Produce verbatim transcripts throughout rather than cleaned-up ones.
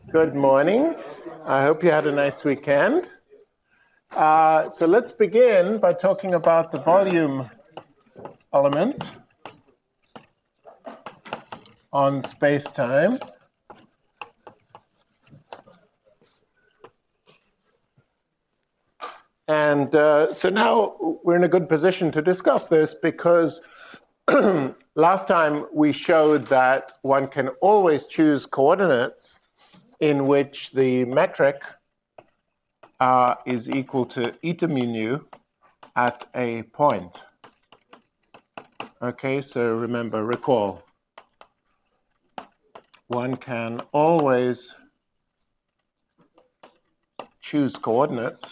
Good morning. I hope you had a nice weekend. Uh, so let's begin by talking about the volume element on space-time. And uh, so now we're in a good position to discuss this because last time we showed that one can always choose coordinates in which the metric uh, is equal to eta mu nu at a point. Okay, so remember, recall, one can always choose coordinates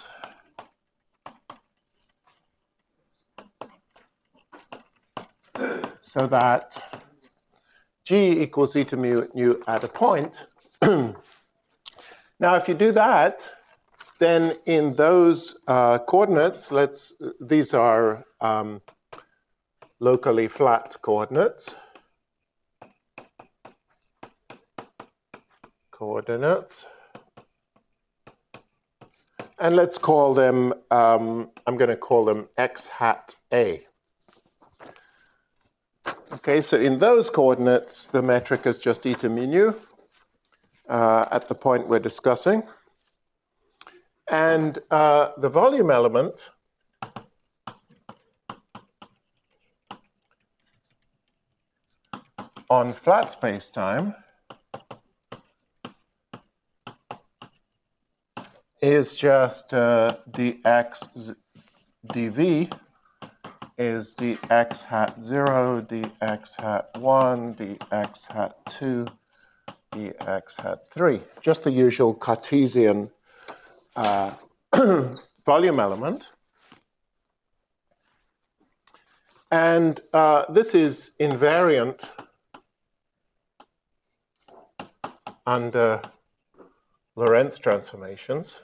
so that g equals eta mu nu at a point. Now, if you do that, then in those uh, coordinates, let's these are um, locally flat coordinates. Coordinates. And let's call them, um, I'm going to call them x hat a. Okay, so in those coordinates, the metric is just eta mu nu uh, at the point we're discussing. And uh, the volume element on flat space-time is just uh, dx dv is dx hat zero, dx hat one, dx hat two, dx hat three. Just the usual Cartesian uh, volume element. And uh, this is invariant under Lorentz transformations.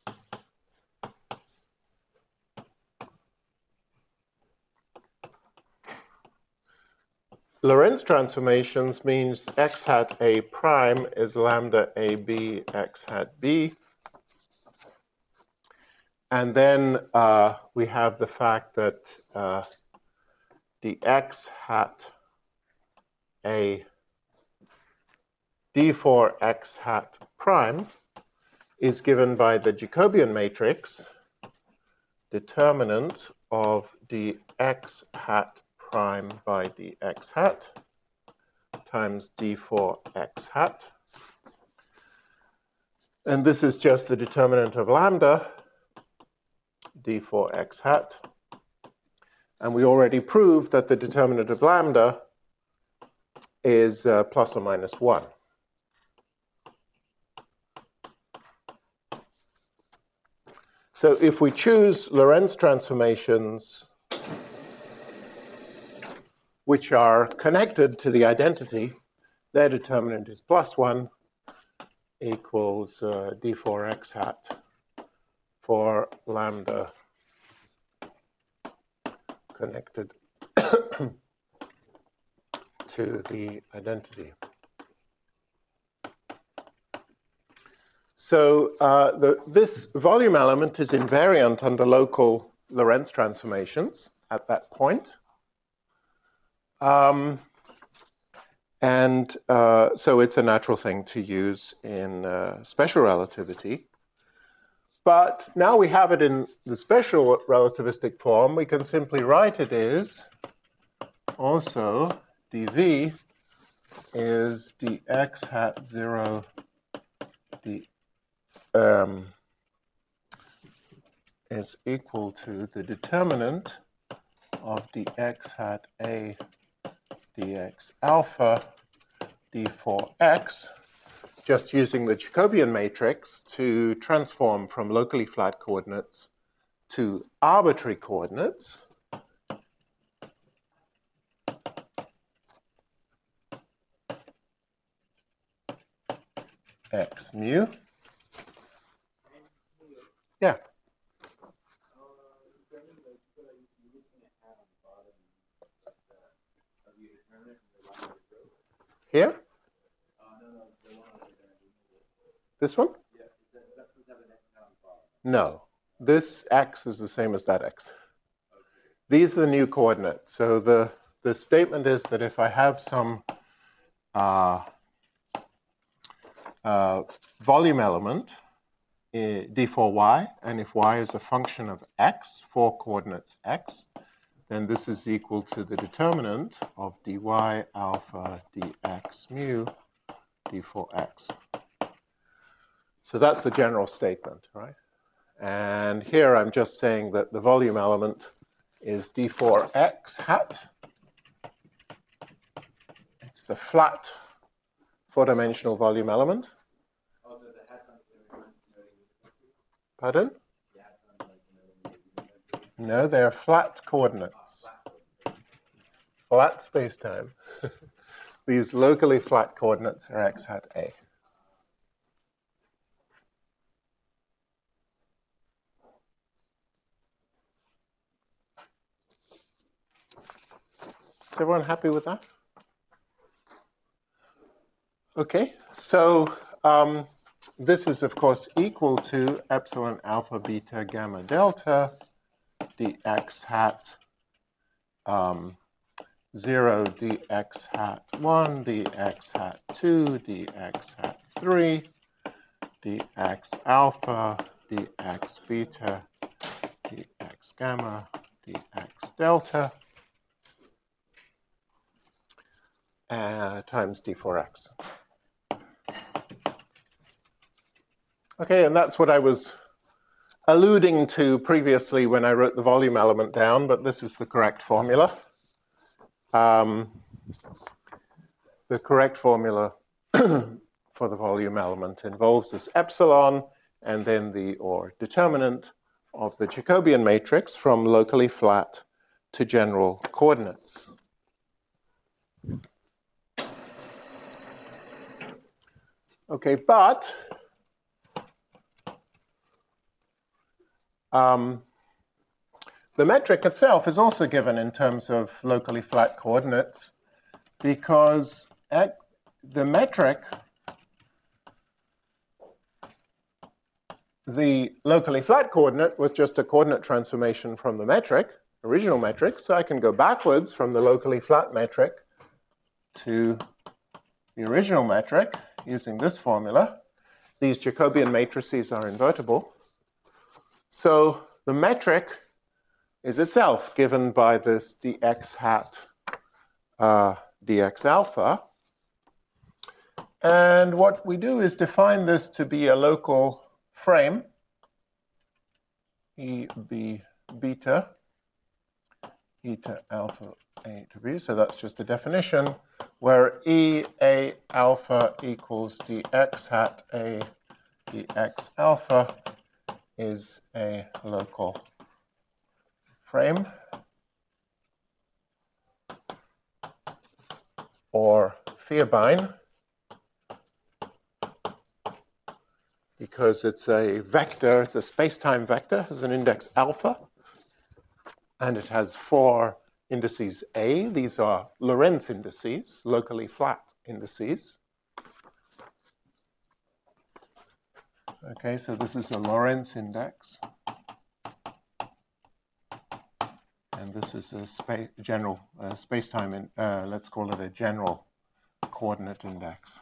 Lorentz transformations means x hat a prime is lambda a b x hat b. And then uh, we have the fact that uh, the x hat a d for x hat prime is given by the Jacobian matrix determinant of dx hat prime by dx hat times d for x hat. And this is just the determinant of lambda, d for x hat. And we already proved that the determinant of lambda is uh, plus or minus one. So if we choose Lorentz transformations which are connected to the identity, their determinant is plus one equals uh, d for x hat for lambda connected to the identity. So uh, the, this volume element is invariant under local Lorentz transformations at that point. Um, and uh, so it's a natural thing to use in uh, special relativity. But now we have it in the special relativistic form, we can simply write it as also dv is dx hat zero d um, is equal to the determinant of dx hat a dx alpha d for x, just using the Jacobian matrix to transform from locally flat coordinates to arbitrary coordinates. X mu. Yeah. Here? This one? Yeah. Is that, is that supposed to have an x counterpart? No. This x is the same as that x. Okay. These are the new coordinates. So the, the statement is that if I have some uh, uh, volume element, d four y, and if y is a function of x, four coordinates x, then this is equal to the determinant of dy alpha dx mu d four x. So that's the general statement, right? And here I'm just saying that the volume element is d four x hat. It's the flat four-dimensional volume element. Oh, so the hat's not denoting the Pardon? The hat's not like denoting the No, they're flat coordinates. Flat space-time. These locally flat coordinates are x hat a. Is everyone happy with that? Okay, so um, this is, of course, equal to epsilon alpha beta gamma delta dx hat um, zero dx hat one, dx hat two, dx hat three, dx alpha, dx beta, dx gamma, dx delta, uh, times d four x. Okay, and that's what I was alluding to previously when I wrote the volume element down, but this is the correct formula. Um, the correct formula for the volume element involves this epsilon and then the, or determinant of the Jacobian matrix from locally flat to general coordinates. Okay, but um, the metric itself is also given in terms of locally flat coordinates because at the metric, the locally flat coordinate was just a coordinate transformation from the metric, original metric, so I can go backwards from the locally flat metric to the original metric using this formula. These Jacobian matrices are invertible. So the metric is itself given by this dx hat uh, dx alpha. And what we do is define this to be a local frame, E B beta, eta alpha a to b. So that's just a definition where E a alpha equals dx hat a dx alpha is a local frame or Vierbein because it's a vector, it's a space-time vector, has an index alpha, and it has four indices A. These are Lorentz indices, locally flat indices. Okay, so this is a Lorentz index. And this is a spa general uh, space-time, in, uh, let's call it a general coordinate index.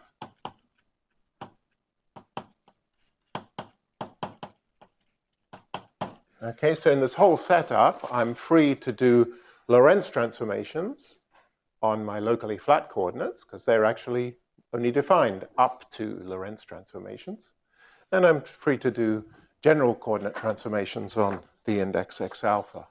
Okay, so in this whole setup, I'm free to do Lorentz transformations on my locally flat coordinates, because they're actually only defined up to Lorentz transformations. And I'm free to do general coordinate transformations on the index x alpha.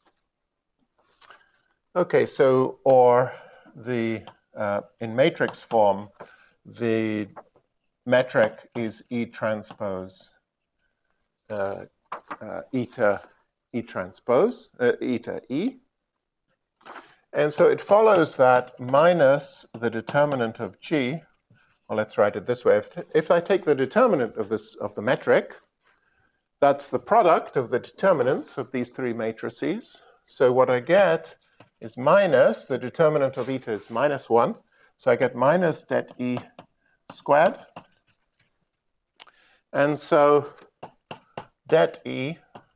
Okay, so, or the, uh, in matrix form, the metric is E transpose uh, uh, eta E transpose, uh, eta E. And so it follows that minus the determinant of G, well, let's write it this way. If, if I take the determinant of, this, of the metric, that's the product of the determinants of these three matrices. So what I get is minus, the determinant of eta is minus one. So I get minus det E squared. And so det E,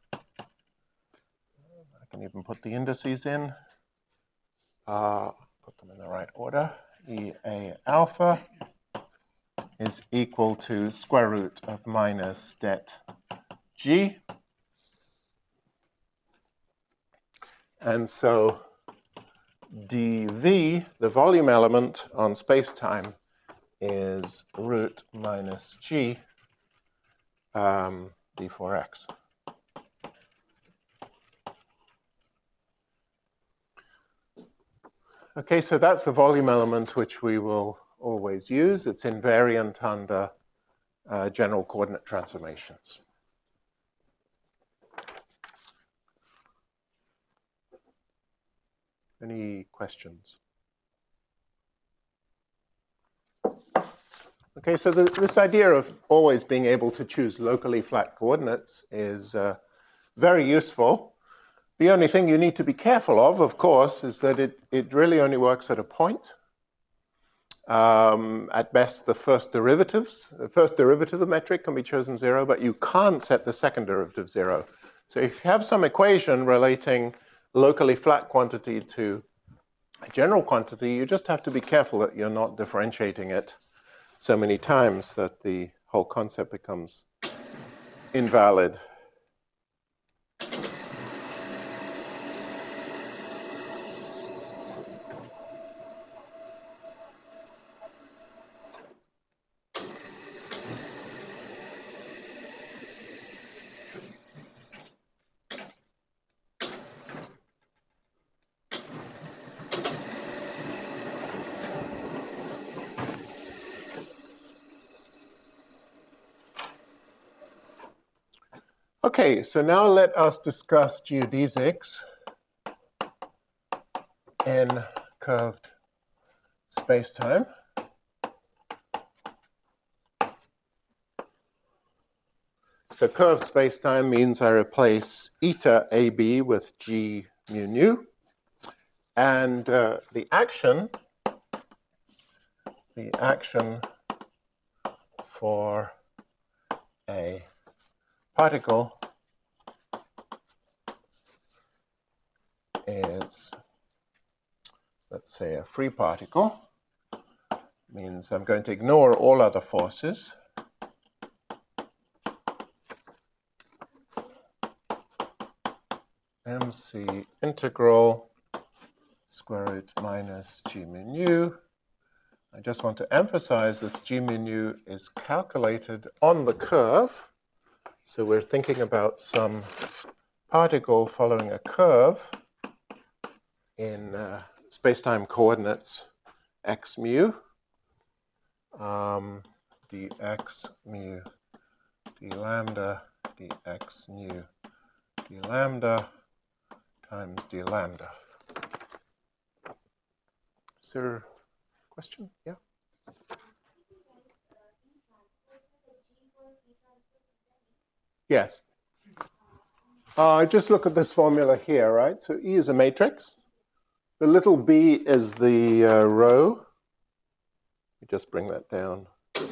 I can even put the indices in, uh, put them in the right order, E A alpha is equal to square root of minus det G. And so dV, the volume element on space-time, is root minus G um, d four x. Okay, so that's the volume element which we will always use. It's invariant under uh, general coordinate transformations. Any questions? Okay, so the, this idea of always being able to choose locally flat coordinates is uh, very useful. The only thing you need to be careful of, of course, is that it, it really only works at a point. Um, at best, the first derivatives, the first derivative of the metric can be chosen zero, but you can't set the second derivative zero. So if you have some equation relating locally flat quantity to a general quantity, you just have to be careful that you're not differentiating it so many times that the whole concept becomes invalid. Okay, so now let us discuss geodesics in curved spacetime. So curved spacetime means I replace eta A B with G mu nu. And uh, the action, the action for a particle is, let's say, a free particle. Means I'm going to ignore all other forces. Mc integral square root minus G mu nu. I just want to emphasize this G mu nu is calculated on the curve. So we're thinking about some particle following a curve in uh, spacetime coordinates x mu, um, dx mu d lambda dx nu d lambda times d lambda. Is there a question? Yeah? Yes. Uh, just look at this formula here, right? So E is a matrix. The little b is the uh, row. You just bring that down.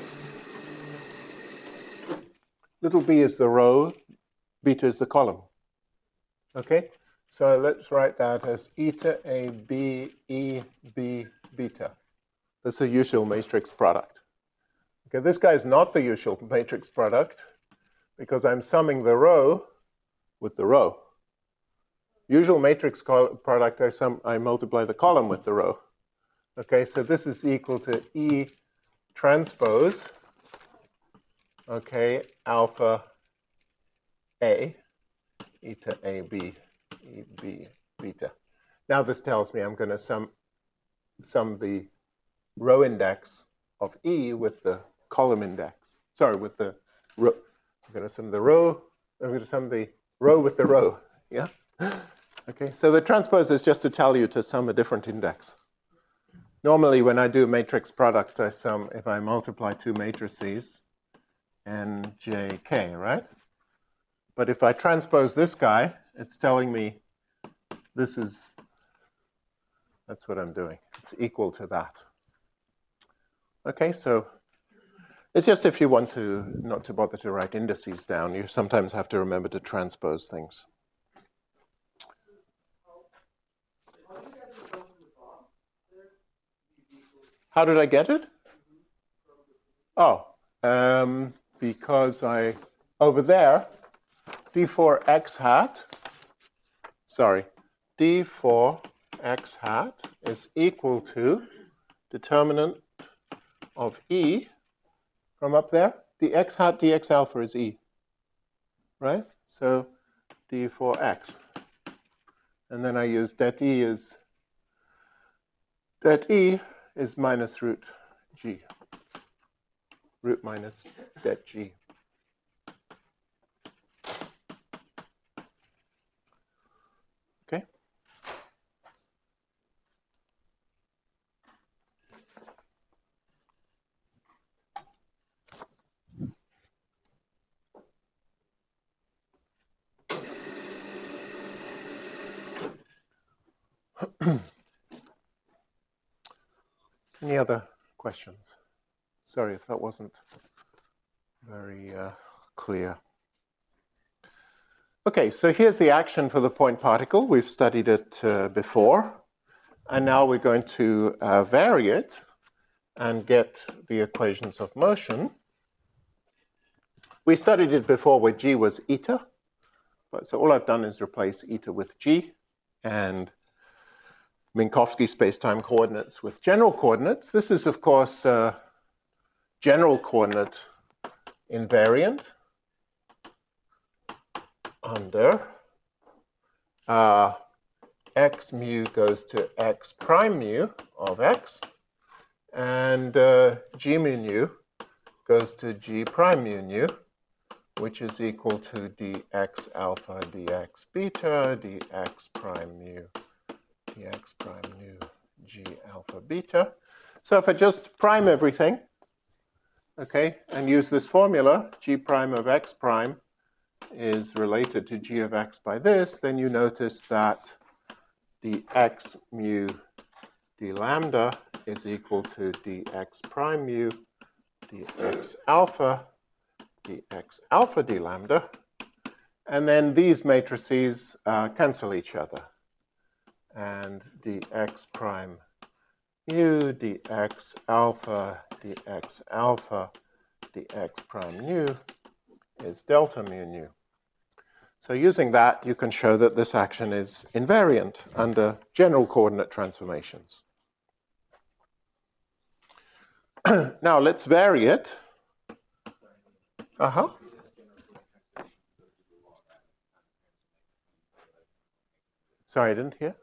Little b is the row, beta is the column. Okay? So let's write that as eta A B E B beta. That's a usual matrix product. Okay, this guy is not the usual matrix product because I'm summing the row with the row. Usual matrix product, I, sum, I multiply the column with the row. Okay, so this is equal to E transpose, okay, alpha A, eta A B, E B beta. Now this tells me I'm going to sum, sum the row index of E with the column index. Sorry, with the row. I'm going to sum the row, I'm going to sum the row with the row, yeah? Okay, so the transpose is just to tell you to sum a different index. Normally, when I do matrix product, I sum, if I multiply two matrices, N, J, K, right? But if I transpose this guy, it's telling me this is, that's what I'm doing. It's equal to that. Okay, so It's just if you want to not to bother to write indices down, you sometimes have to remember to transpose things. How did I get it? Oh, um, because I, over there, d four x hat, sorry, d four x hat is equal to determinant of E from up there. The x hat dx alpha is E, right? So d four x. And then I use det E is, det E is minus root G. Root minus det G. Okay? Any other questions? Sorry if that wasn't very uh, clear. Okay, so here's the action for the point particle. We've studied it uh, before. And now we're going to uh, vary it and get the equations of motion. We studied it before where G was eta. But so all I've done is replace eta with G and Minkowski space-time coordinates with general coordinates. This is, of course, uh, general coordinate invariant under uh, x mu goes to x prime mu of x, and uh, g mu nu goes to g prime mu nu, which is equal to dx alpha dx beta dx prime mu dx prime nu g alpha beta. So if I just prime everything, okay, and use this formula, g prime of x prime is related to g of x by this, then you notice that dx mu d lambda is equal to dx prime mu dx alpha dx alpha d lambda. And then these matrices uh, cancel each other. And dx prime mu dx alpha dx alpha dx prime nu is delta mu nu. So using that, you can show that this action is invariant under general coordinate transformations. Now let's vary it. Uh-huh. Sorry, I didn't hear.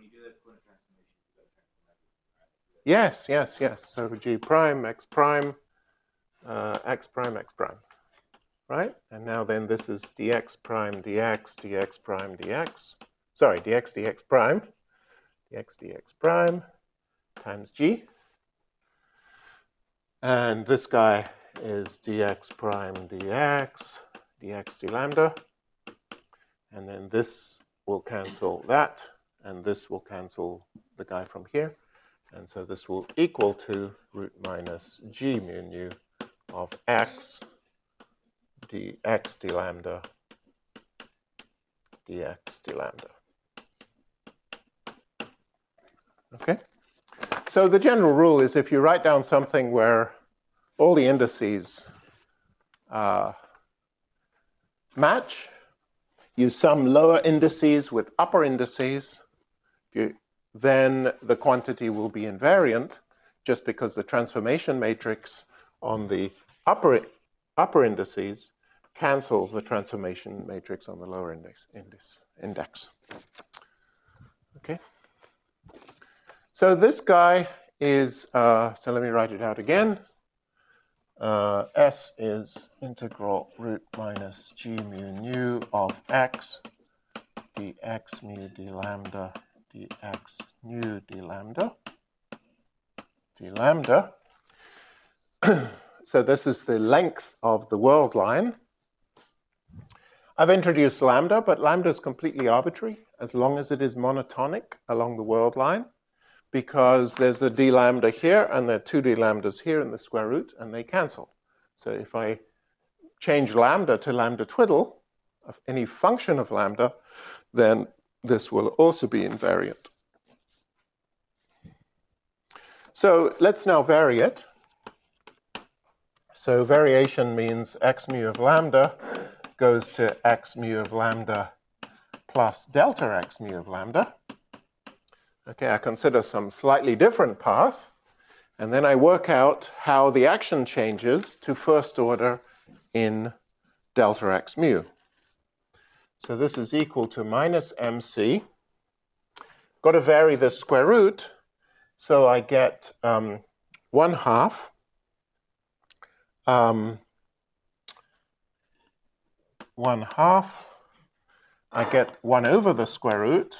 Yes, yes, yes. So g prime, x prime, uh, x prime, x prime. Right? And now then this is dx prime dx, dx prime dx. Sorry, dx dx prime, dx dx prime times g. And this guy is dx prime dx, dx d lambda. And then this will cancel that, and this will cancel the guy from here. And so this will equal to root minus g mu nu of x dx d lambda dx d lambda. Okay? So the general rule is if you write down something where all the indices uh, match, you sum lower indices with upper indices, you, then the quantity will be invariant just because the transformation matrix on the upper, upper indices cancels the transformation matrix on the lower index. index, index. Okay? So this guy is, uh, so let me write it out again. Uh, S is integral root minus g mu nu of x dx mu d lambda dx nu d lambda d lambda. So this is the length of the world line. I've introduced lambda, but lambda is completely arbitrary as long as it is monotonic along the world line, because there's a d lambda here and there are two d lambdas here in the square root, and they cancel. So if I change lambda to lambda twiddle of any function of lambda, then this will also be invariant. So let's now vary it. So variation means x mu of lambda goes to x mu of lambda plus delta x mu of lambda. Okay, I consider some slightly different path, and then I work out how the action changes to first order in delta x mu. So this is equal to minus mc. Got to vary the square root, so I get um, one half um, one half. I get one over the square root.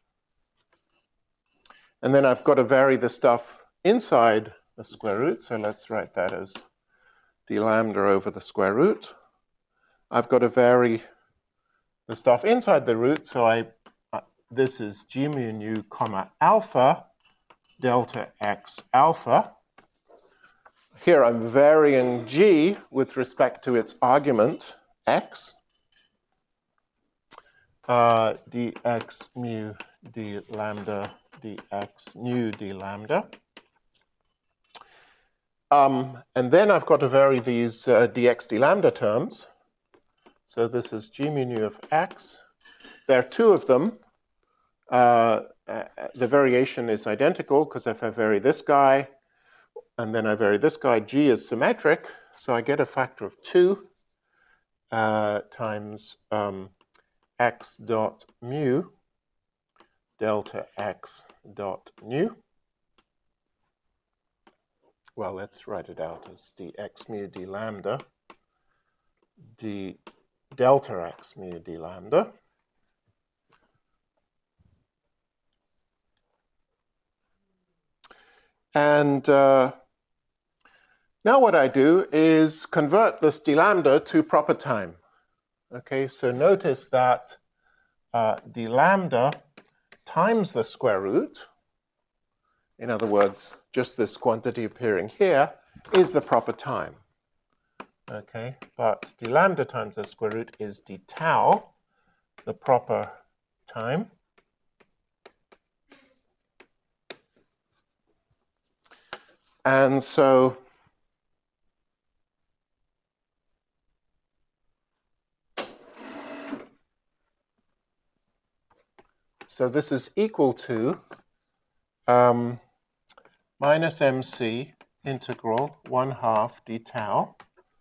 And then I've got to vary the stuff inside the square root. So let's write that as d lambda over the square root. I've got to vary the stuff inside the root. So I, uh, this is g mu nu comma alpha delta x alpha. Here I'm varying g with respect to its argument, x. Uh, dx mu d lambda dx nu d lambda. Um, and then I've got to vary these uh, dx d lambda terms. So this is g mu nu of x. There are two of them. Uh, uh, the variation is identical because if I vary this guy and then I vary this guy, g is symmetric. So I get a factor of two uh, times um, x dot mu delta x dot nu. Well, let's write it out as dx mu d lambda d delta x mu d lambda. And uh, now what I do is convert this d lambda to proper time. Okay, so notice that uh, d lambda times the square root, in other words, just this quantity appearing here, is the proper time. Okay, but d lambda times the square root is d tau, the proper time. And so So this is equal to um, minus mc integral one half d tau.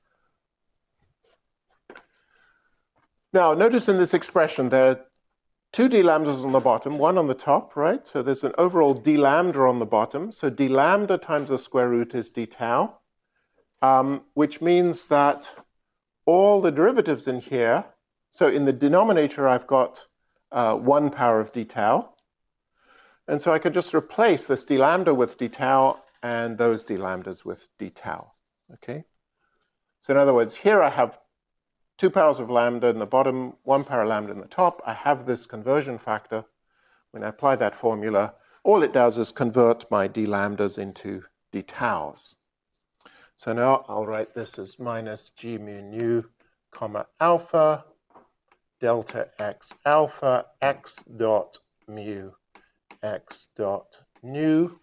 Now, notice in this expression there are two d lambdas on the bottom, one on the top, right? So there's an overall d lambda on the bottom. So d lambda times the square root is d tau, um, which means that all the derivatives in here, so in the denominator I've got Uh, one power of d tau. And so I can just replace this d lambda with d tau and those d lambdas with d tau. Okay? So in other words, here I have two powers of lambda in the bottom, one power of lambda in the top. I have this conversion factor. When I apply that formula, all it does is convert my d lambdas into d taus. So now I'll write this as minus g mu nu comma alpha delta x alpha x dot mu x dot nu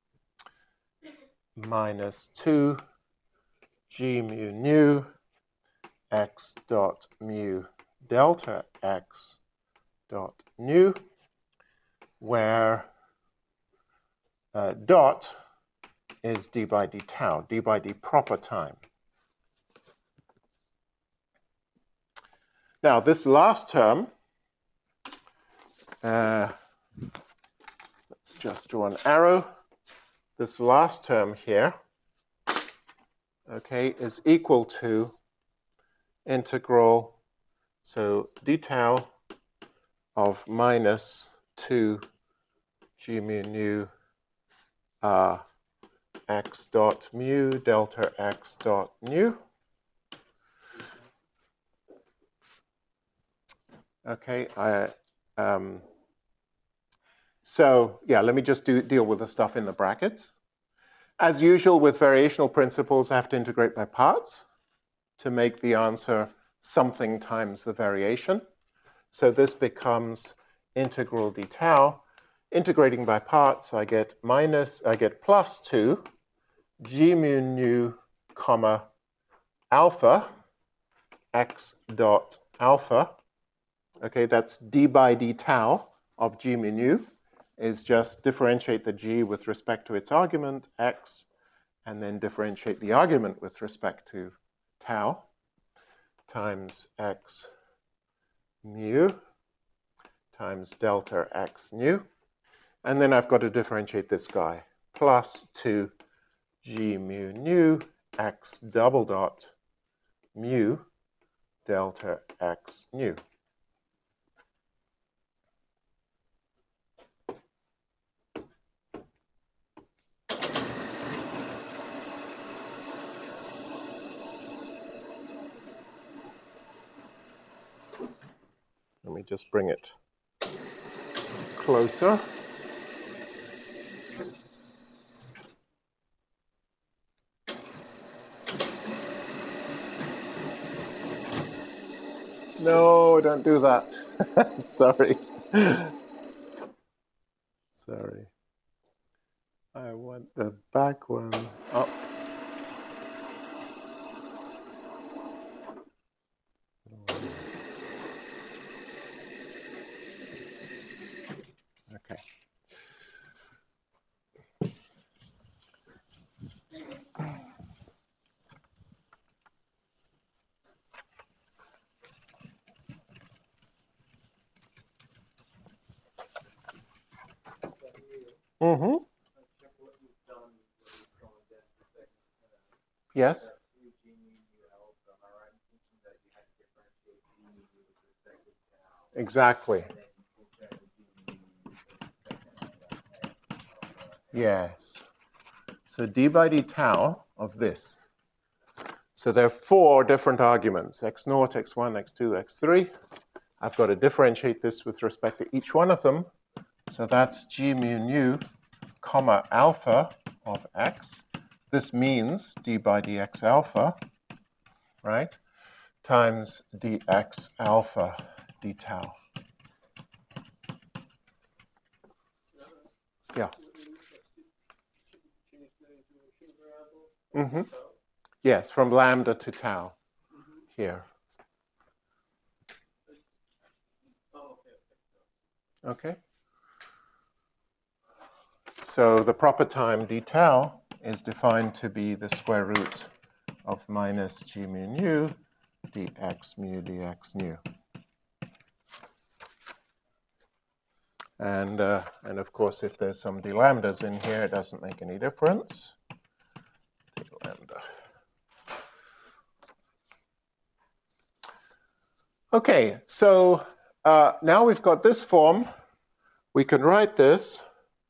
minus two g mu nu x dot mu delta x dot nu, where uh, dot is d by d tau, d by d proper time. Now, this last term, uh, let's just draw an arrow. This last term here, okay, is equal to integral, so d tau of minus two g mu nu uh, x dot mu delta x dot nu. Okay, I, um, so yeah, let me just do, deal with the stuff in the brackets. As usual with variational principles, I have to integrate by parts. to make the answer something times the variation. So this becomes integral d tau. Integrating by parts, I get minus, I get plus two g mu nu comma alpha x dot alpha. Okay, that's d by d tau of g mu nu is just differentiate the g with respect to its argument, x, and then differentiate the argument with respect to tau times x mu times delta x nu. And then I've got to differentiate this guy, plus two g mu nu x double dot mu delta x nu. Let me just bring it closer. No, don't do that. Sorry. Sorry. I want the back one up. Okay. Mm-hmm. Yes. Exactly. Yes. So d by d tau of this. So there are four different arguments, x naught, x one, x two, x three. I've got to differentiate this with respect to each one of them. So that's g mu nu comma alpha of x. This means d by dx alpha, right, times dx alpha d tau. Yeah. Mm-hmm. Yes, from lambda to tau here. Okay. So the proper time d tau is defined to be the square root of minus g mu nu dx mu dx nu. And, uh, and of course, if there's some d lambdas in here, it doesn't make any difference. D lambda. Okay, so uh, now we've got this form. We can write this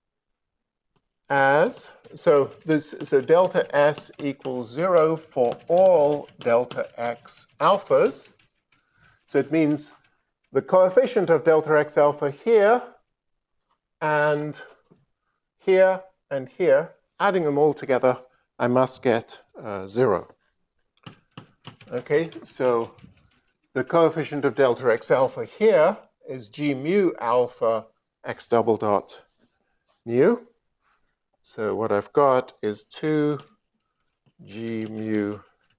as, so this, so delta S equals zero for all delta X alphas. So it means the coefficient of delta X alpha here and here and here, adding them all together, I must get uh, zero. Okay, so the coefficient of delta X alpha here is g mu alpha x double dot mu. So what I've got is two g mu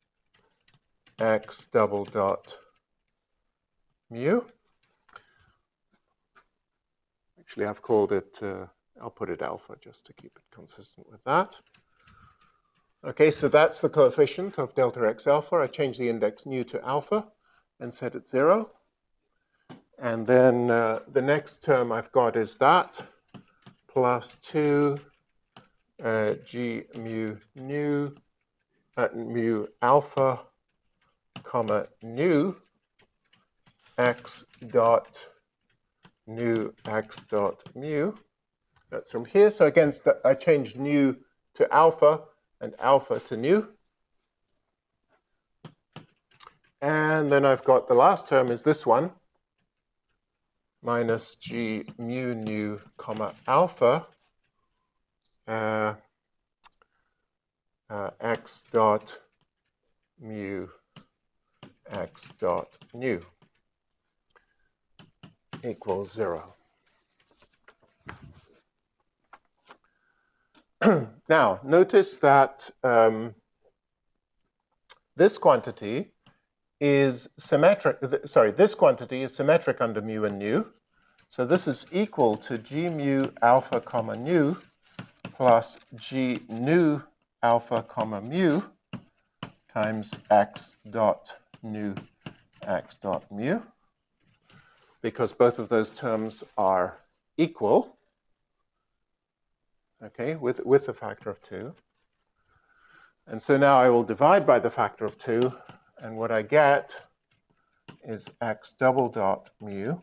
x double dot mu. Actually, I've called it, uh, I'll put it alpha just to keep it consistent with that. Okay, so that's the coefficient of delta x alpha. I change the index nu to alpha and set it zero. And then uh, the next term I've got is that plus two uh, g mu nu uh, mu alpha comma nu x dot nu x dot mu. That's from here. So again, I changed nu to alpha and alpha to nu. And then I've got the last term is this one, minus g mu nu comma alpha uh, uh, x dot mu x dot nu equals zero. Now, notice that um, this quantity is symmetric, sorry, this quantity is symmetric under mu and nu. So this is equal to g mu alpha comma nu plus g nu alpha comma mu times x dot nu x dot mu, because both of those terms are equal, okay, with, with the factor of two. And so now I will divide by the factor of two, and what I get is x double dot mu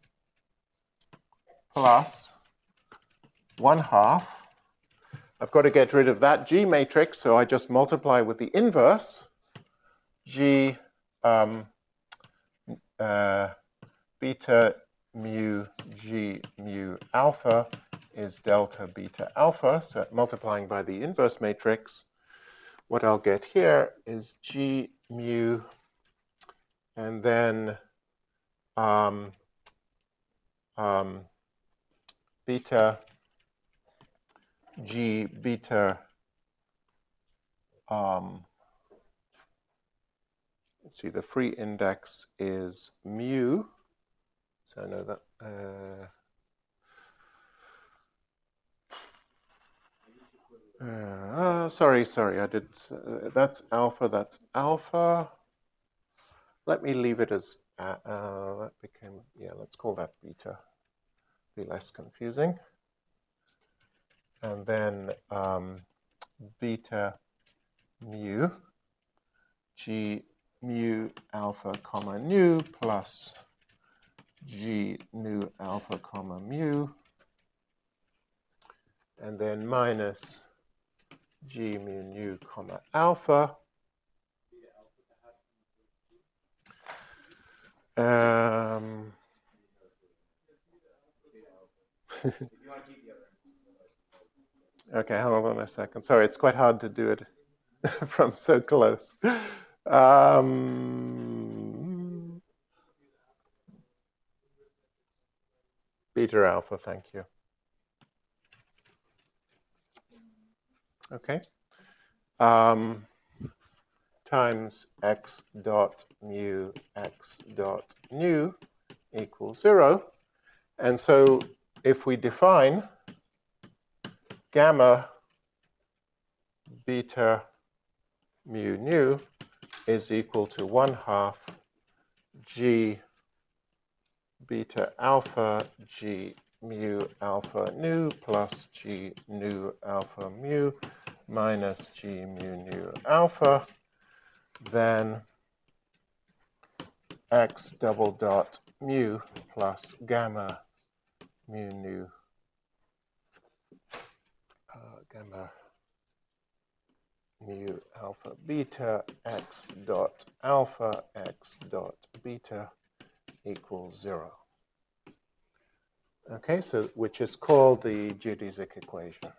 plus one half. I've got to get rid of that G matrix, so I just multiply with the inverse. G um, uh, beta mu G mu alpha is delta beta alpha, so multiplying by the inverse matrix, what I'll get here is G mu, and then um, um, beta G beta, um, let's see, the free index is mu, so I know that, uh, uh, sorry, sorry, I did, uh, that's alpha, that's alpha. Let me leave it as, uh, uh, that became, yeah, let's call that beta, be less confusing. And then um, beta mu G mu alpha comma nu plus G nu alpha comma mu, and then minus G mu nu comma alpha. Um, okay, hold on a second. Sorry, it's quite hard to do it from so close. Um, beta alpha, thank you. Okay. Um, times x dot mu x dot nu equals zero. And so if we define gamma beta mu nu is equal to one half g beta alpha g mu alpha nu plus g nu alpha mu minus g mu nu alpha, then x double dot mu plus gamma mu nu uh, gamma mu alpha beta x dot alpha x dot beta equals zero. Okay, so which is called the geodesic equation.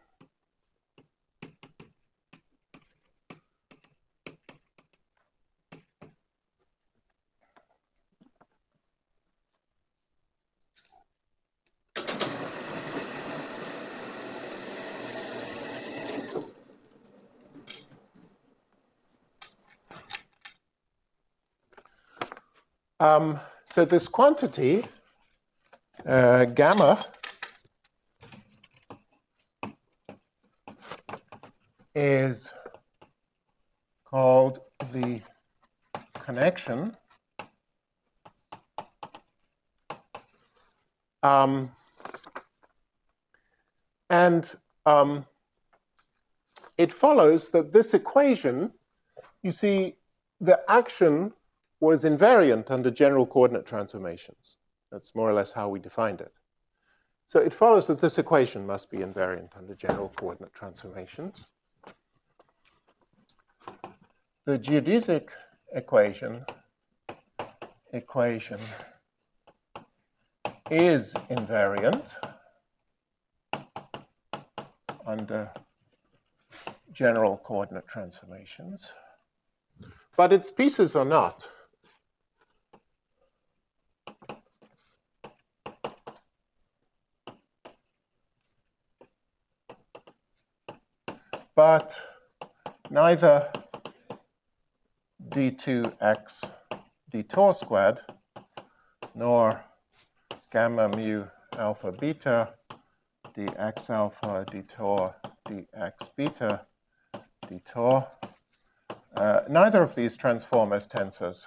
Um, so this quantity, uh, gamma, is called the connection. Um, and um, it follows that this equation, you see, the action was invariant under general coordinate transformations. That's more or less how we defined it. So it follows that this equation must be invariant under general coordinate transformations. The geodesic equation equation is invariant under general coordinate transformations, but its pieces are not. but neither d two x d Tor squared nor gamma mu alpha beta dx alpha d Tor dx beta d Tor, uh, neither of these transform as tensors.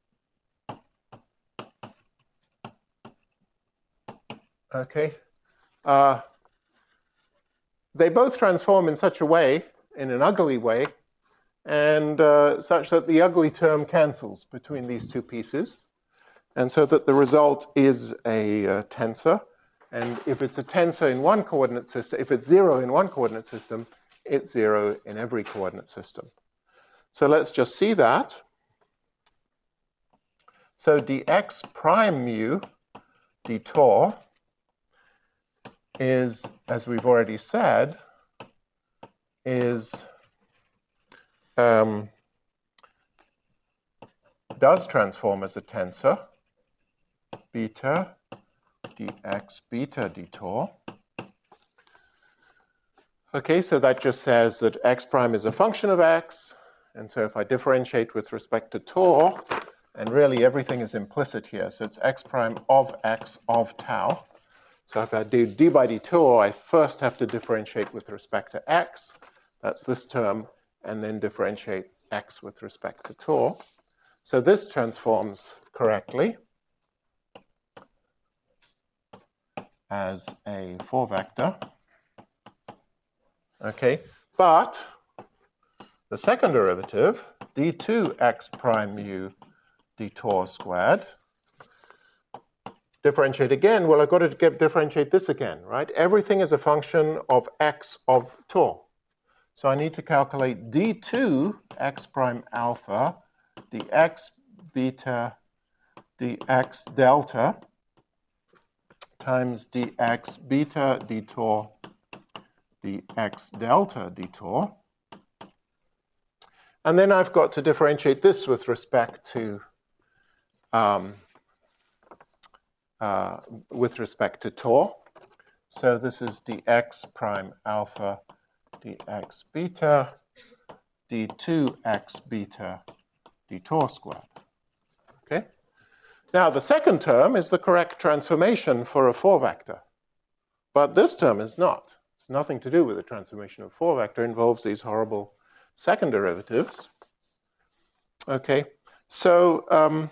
Okay. Uh, they both transform in such a way, in an ugly way, and uh, such that the ugly term cancels between these two pieces, and so that the result is a uh, tensor. And if it's a tensor in one coordinate system, if it's zero in one coordinate system, it's zero in every coordinate system. So let's just see that. So dx prime mu d Tor is, as we've already said, is um, does transform as a tensor, beta dx beta d Tor. Okay, so that just says that x prime is a function of x, and so if I differentiate with respect to Tor, and really everything is implicit here, so it's x prime of x of tau. So if I do d by d Tor, I first have to differentiate with respect to x, that's this term, and then differentiate x with respect to Tor. So this transforms correctly as a four vector. Okay, but the second derivative, d two x prime mu d Tor squared, differentiate again, well, I've got to get, differentiate this again, right? Everything is a function of x of Tor. So I need to calculate d two x prime alpha dx beta dx delta times dx beta d Tor dx delta d Tor. And then I've got to differentiate this with respect to um, uh, with respect to Tor. So this is dx prime alpha dx beta d two x beta d Tor squared. Okay. Now the second term is the correct transformation for a four vector, but this term is not. It's nothing to do with the transformation of a four vector. It involves these horrible second derivatives. Okay, so um,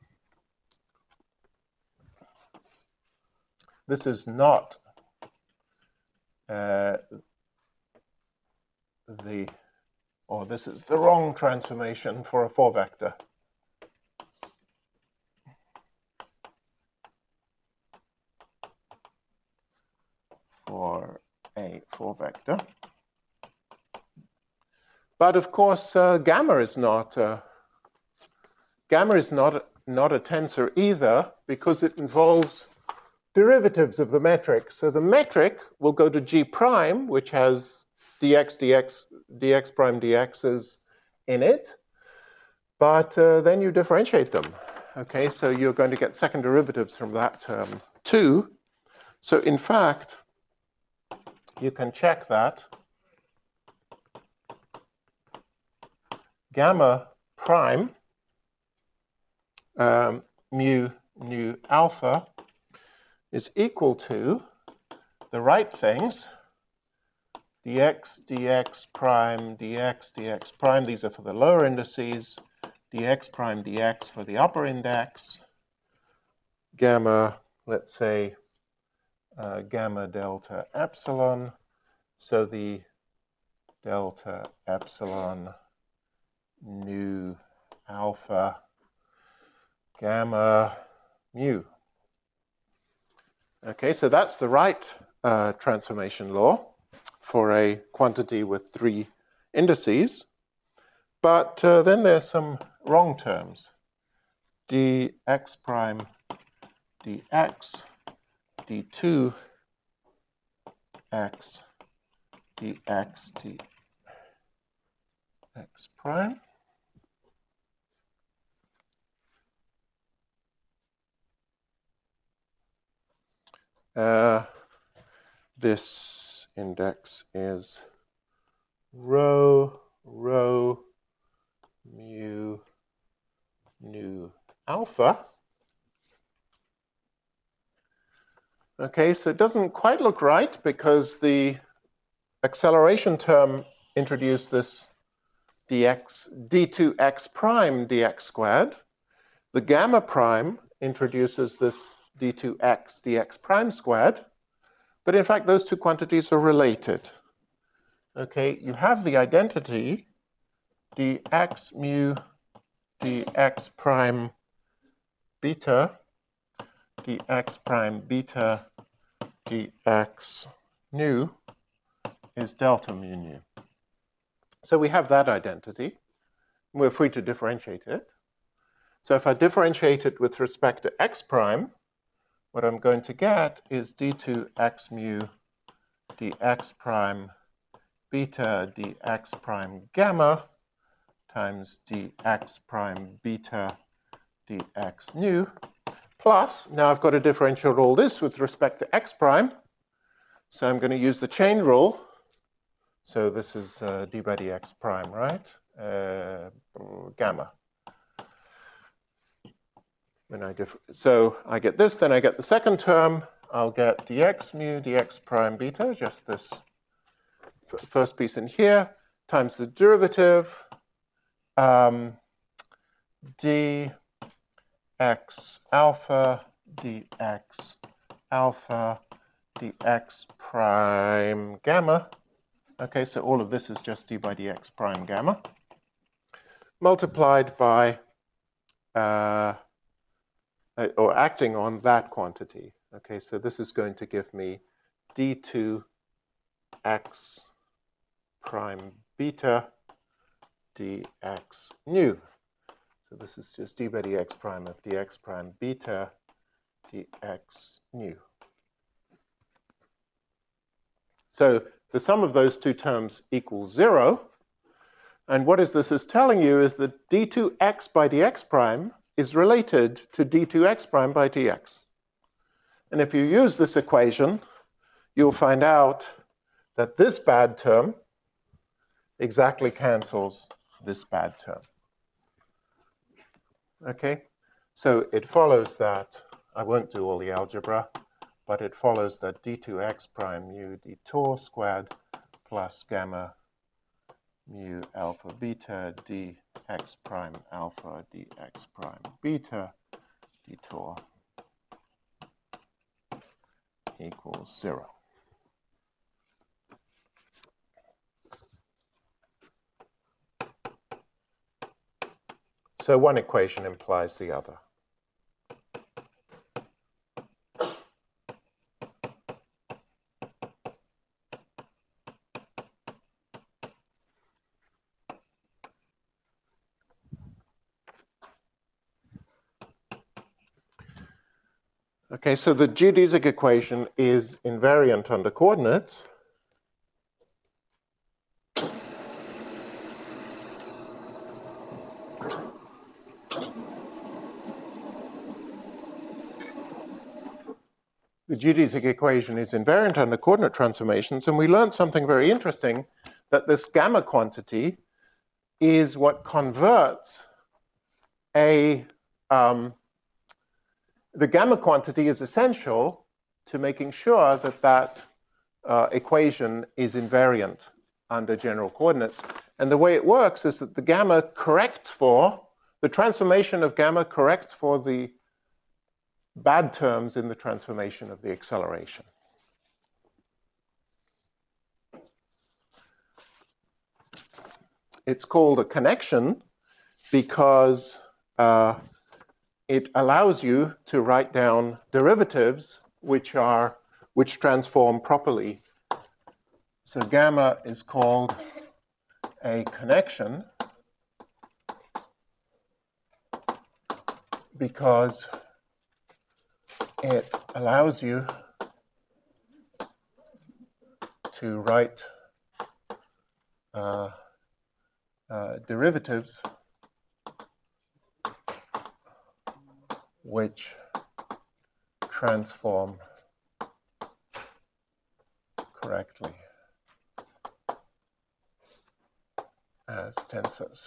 this is not uh, the, or this is the wrong transformation for a four vector. For a four vector. But of course, uh, gamma is not uh, gamma is not not a tensor either, because it involves derivatives of the metric. So the metric will go to G prime, which has dx dx dx prime dx's in it, but uh, then you differentiate them. Okay, so you're going to get second derivatives from that term too. So in fact, you can check that gamma prime um, mu nu alpha is equal to the right things, dx dx prime dx dx prime, these are for the lower indices, dx prime dx for the upper index, gamma, let's say, uh, gamma delta epsilon, so the delta epsilon nu alpha gamma mu. Okay, so that's the right uh, transformation law for a quantity with three indices. But uh, then there's some wrong terms. dx prime dx, d two x dx dx prime. Uh, this index is rho, rho, mu, nu, alpha. Okay, so it doesn't quite look right because the acceleration term introduced this dx, d two x prime dx squared. The gamma prime introduces this d two x dx prime squared. But in fact, those two quantities are related. Okay, you have the identity dx mu dx prime beta dx prime beta dx nu is delta mu nu. So we have that identity. We're free to differentiate it. So if I differentiate it with respect to x prime, what I'm going to get is d two x mu dx prime beta dx prime gamma times dx prime beta dx nu, plus, now I've got to differentiate all this with respect to x prime. So I'm going to use the chain rule. So this is uh, d by dx prime, right? Uh, gamma. When I diff so I get this, then I get the second term. I'll get dx mu dx prime beta, just this first piece in here, times the derivative um, dx alpha dx alpha dx prime gamma. Okay, so all of this is just d by dx prime gamma multiplied by uh, or acting on that quantity. Okay, so this is going to give me d two x prime beta dx nu. So this is just d by dx prime of dx prime beta dx nu. So the sum of those two terms equals zero. And what is this is telling you is that d two x by dx prime is related to d two x prime by dx. And if you use this equation, you'll find out that this bad term exactly cancels this bad term. Okay, so it follows that, I won't do all the algebra, but it follows that d two x prime mu d tau squared plus gamma mu alpha beta dx prime alpha dx prime beta d tau equals zero. So one equation implies the other. Okay, so the geodesic equation is invariant under coordinates. The geodesic equation is invariant under coordinate transformations, and we learned something very interesting, that this gamma quantity is what converts a, um, the gamma quantity is essential to making sure that that uh, equation is invariant under general coordinates. And the way it works is that the gamma corrects for, the transformation of gamma corrects for the bad terms in the transformation of the acceleration. It's called a connection because uh, it allows you to write down derivatives which are which transform properly. So gamma is called a connection because it allows you to write uh, uh, derivatives which transform correctly. as tensors.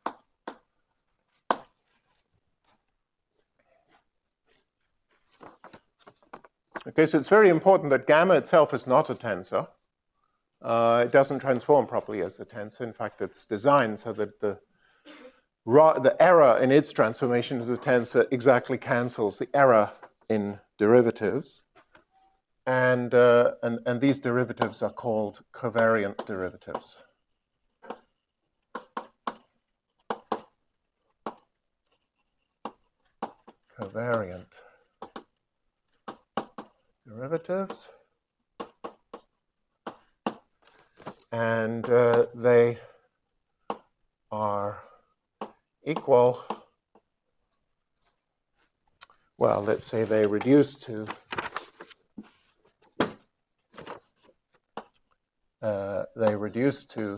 Okay, so it's very important that gamma itself is not a tensor. Uh, it doesn't transform properly as a tensor. In fact, it's designed so that the, the error in its transformation as a tensor exactly cancels the error in derivatives. And, uh, and, and these derivatives are called covariant derivatives. Covariant derivatives. And uh, they are equal, well, let's say they reduce to uh, they reduce to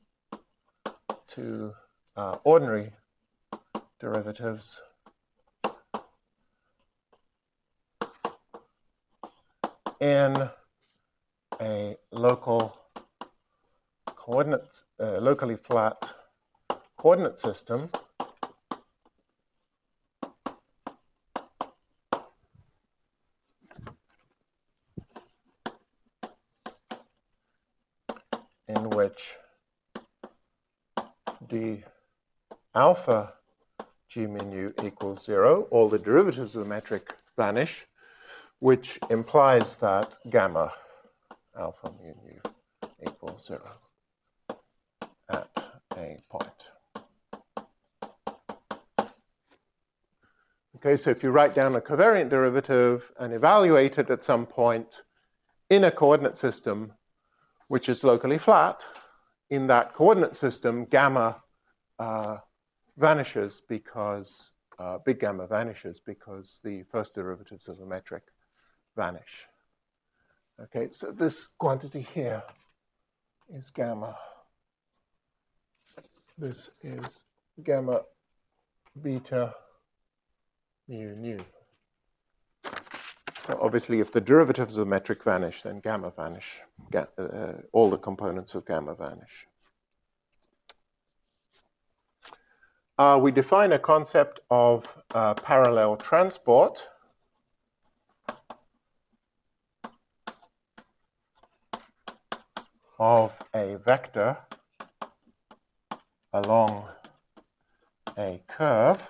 to uh, ordinary derivatives in a local coordinate, uh, locally flat coordinate system in which d alpha g mu nu equals zero, all the derivatives of the metric vanish, which implies that gamma alpha mu nu equals zero at a point. Okay, so if you write down a covariant derivative and evaluate it at some point in a coordinate system which is locally flat, in that coordinate system, gamma uh, vanishes because, uh, big gamma vanishes because the first derivatives of the metric vanish. Okay, so this quantity here is gamma. This is gamma beta mu nu. So obviously, if the derivatives of the metric vanish, then gamma vanish. Ga uh, all the components of gamma vanish. Uh, we define a concept of uh, parallel transport. Of a vector along a curve.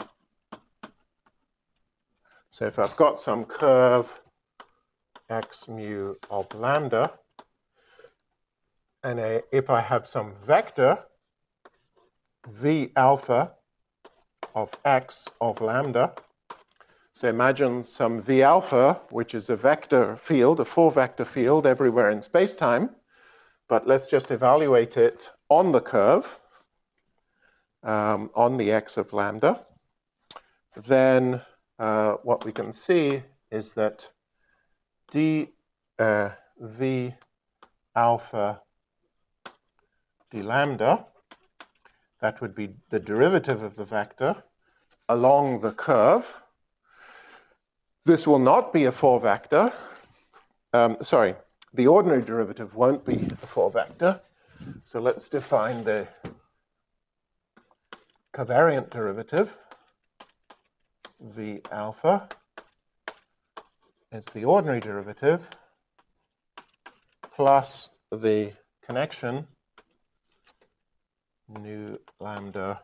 So if I've got some curve x mu of lambda, and a, if I have some vector v alpha of x of lambda, so imagine some v alpha, which is a vector field, a four vector field everywhere in space-time, but let's just evaluate it on the curve, um, on the x of lambda. Then uh, what we can see is that d uh, v alpha d lambda, that would be the derivative of the vector along the curve. This will not be a four vector. Um, sorry, the ordinary derivative won't be a four vector. So let's define the covariant derivative. V alpha is the ordinary derivative plus the connection nu lambda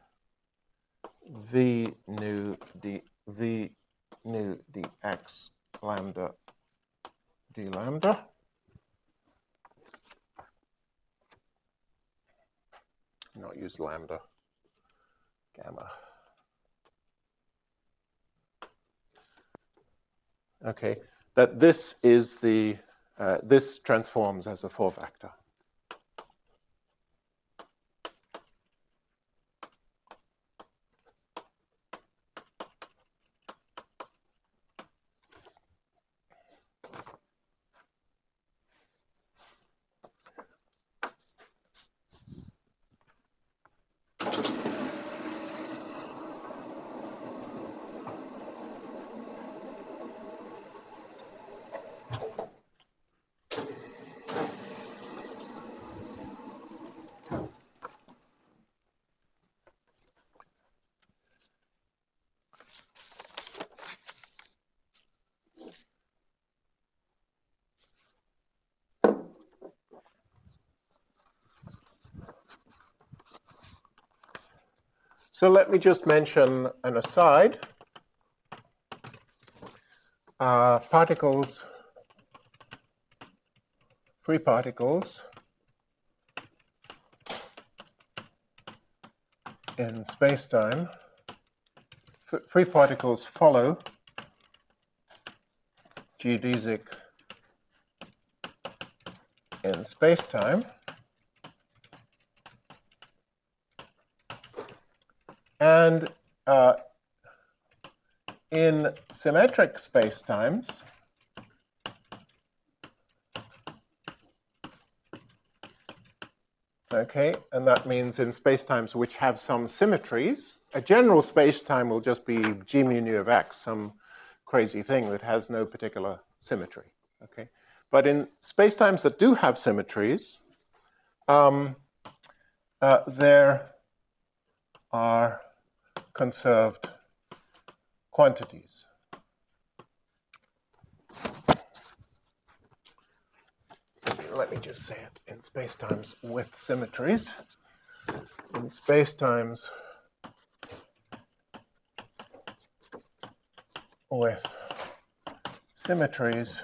v nu d v nu dx lambda d lambda. Not use lambda, gamma. Okay, that this is the, uh, this transforms as a four vector. So let me just mention an aside. Uh, particles, free particles in spacetime, f free particles follow geodesic in spacetime, and uh, in symmetric spacetimes, okay, and that means in spacetimes which have some symmetries. A general spacetime will just be g mu nu of x, some crazy thing that has no particular symmetry, okay? But in spacetimes that do have symmetries, um, uh, there are conserved quantities. Let me just say it in spacetimes with symmetries. In spacetimes with symmetries,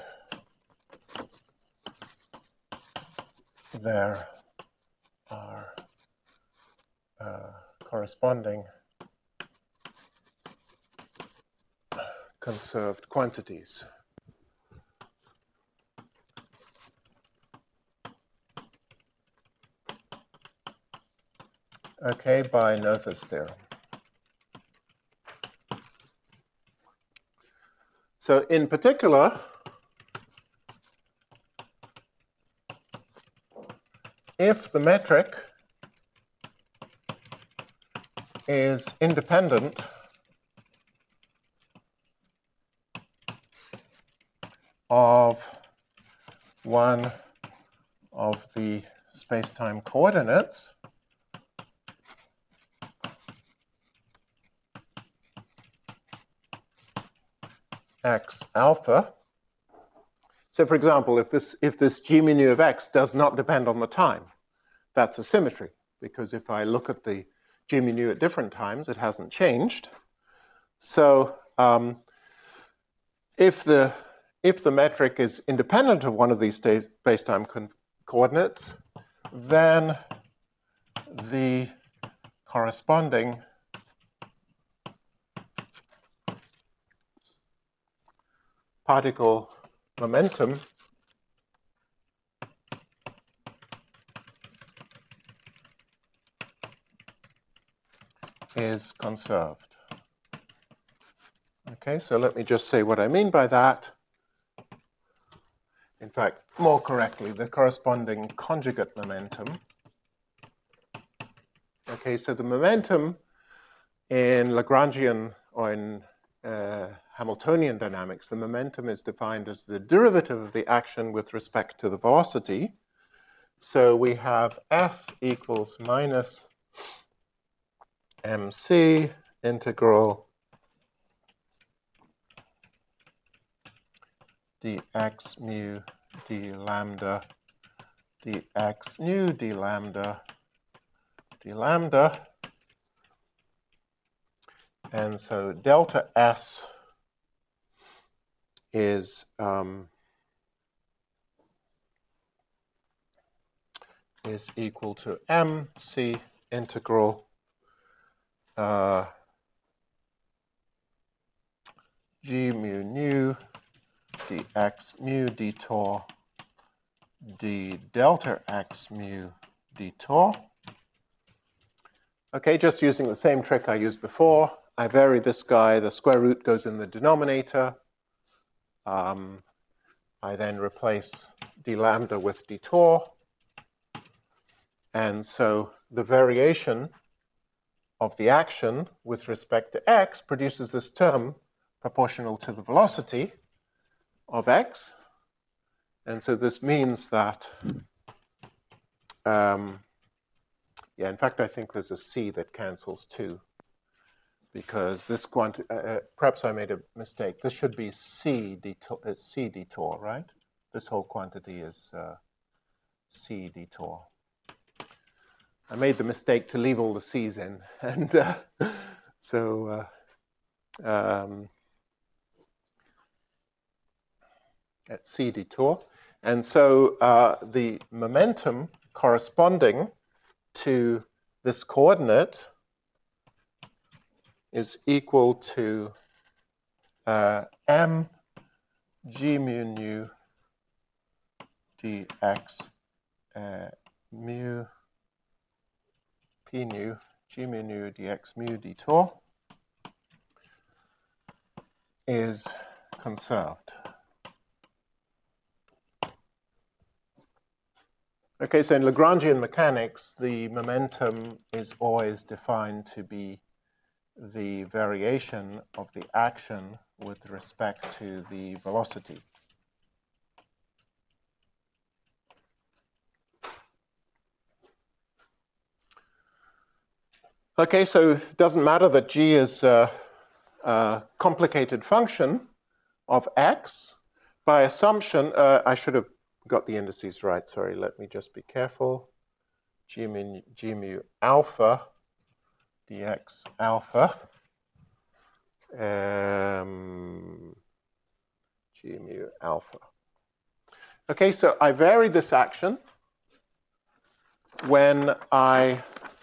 there are uh, corresponding conserved quantities. Okay, by Noether's theorem. So in particular, if the metric is independent of one of the spacetime coordinates, x alpha. So for example, if this, if this g mu nu of x does not depend on the time, that's a symmetry, because if I look at the g mu nu at different times, it hasn't changed. So um, if, the, if the metric is independent of one of these spacetime coordinates, then the corresponding particle momentum is conserved. Okay, so let me just say what I mean by that. In fact, more correctly, the corresponding conjugate momentum. Okay, so the momentum in Lagrangian or in uh, Hamiltonian dynamics, the momentum is defined as the derivative of the action with respect to the velocity. So we have S equals minus mc integral dx mu d lambda dx nu d lambda d lambda. And so delta S is um, is equal to mc integral uh, g mu nu dx mu d tau d delta x mu d tau. Okay, just using the same trick I used before. I vary this guy, the square root goes in the denominator. Um, I then replace d lambda with d tau. And so the variation of the action with respect to x produces this term proportional to the velocity of x. And so this means that, um, yeah, in fact, I think there's a c that cancels too, because this quantity, uh, perhaps I made a mistake. This should be c detour, uh, c detour, right? This whole quantity is uh, c detour. I made the mistake to leave all the C's in. And uh, so uh, um, at C detour. And so uh, the momentum corresponding to this coordinate is equal to uh, m g mu nu dx uh, mu p nu g mu nu dx mu detour is conserved. Okay, so in Lagrangian mechanics, the momentum is always defined to be the variation of the action with respect to the velocity. Okay, so it doesn't matter that g is a, a complicated function of x. By assumption, uh, I should have got the indices right. Sorry, let me just be careful. G mu, G mu alpha dx alpha. Um, G mu alpha. Okay, so I vary this action when I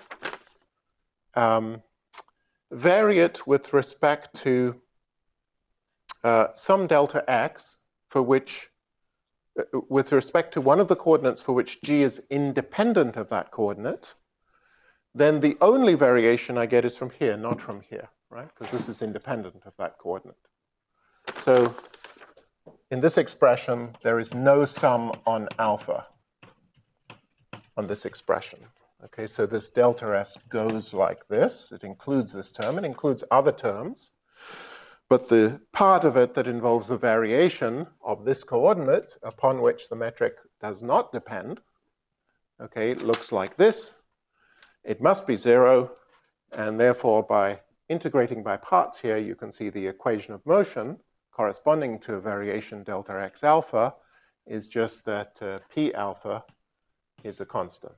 um, vary it with respect to uh, some delta x for which, uh, with respect to one of the coordinates for which g is independent of that coordinate, then the only variation I get is from here, not from here, right? Because this is independent of that coordinate. So in this expression, there is no sum on alpha on this expression. Okay, so this delta s goes like this. It includes this term. It includes other terms. But the part of it that involves the variation of this coordinate upon which the metric does not depend, okay, it looks like this. It must be zero. And therefore, by integrating by parts here, you can see the equation of motion corresponding to a variation delta x alpha is just that uh, p alpha is a constant.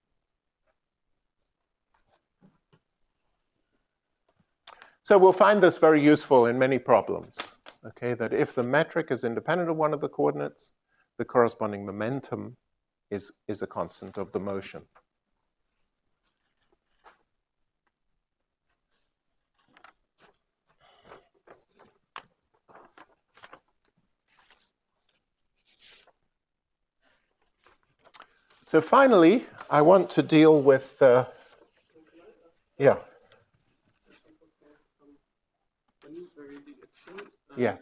So we'll find this very useful in many problems, okay, that if the metric is independent of one of the coordinates, the corresponding momentum is, is a constant of the motion. So finally, I want to deal with, uh, yeah. Yes.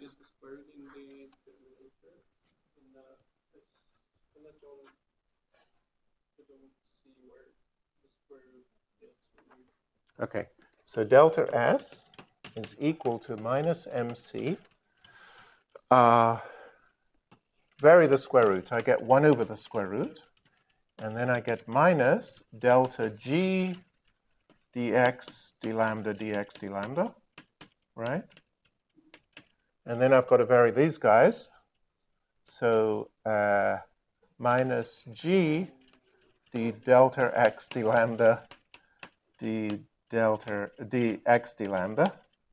Okay, so delta S is equal to minus mc. Uh, vary the square root. I get one over the square root. And then I get minus delta g dx d lambda dx d lambda, right? And then I've got to vary these guys. So uh, minus g d delta x d lambda d delta dx d lambda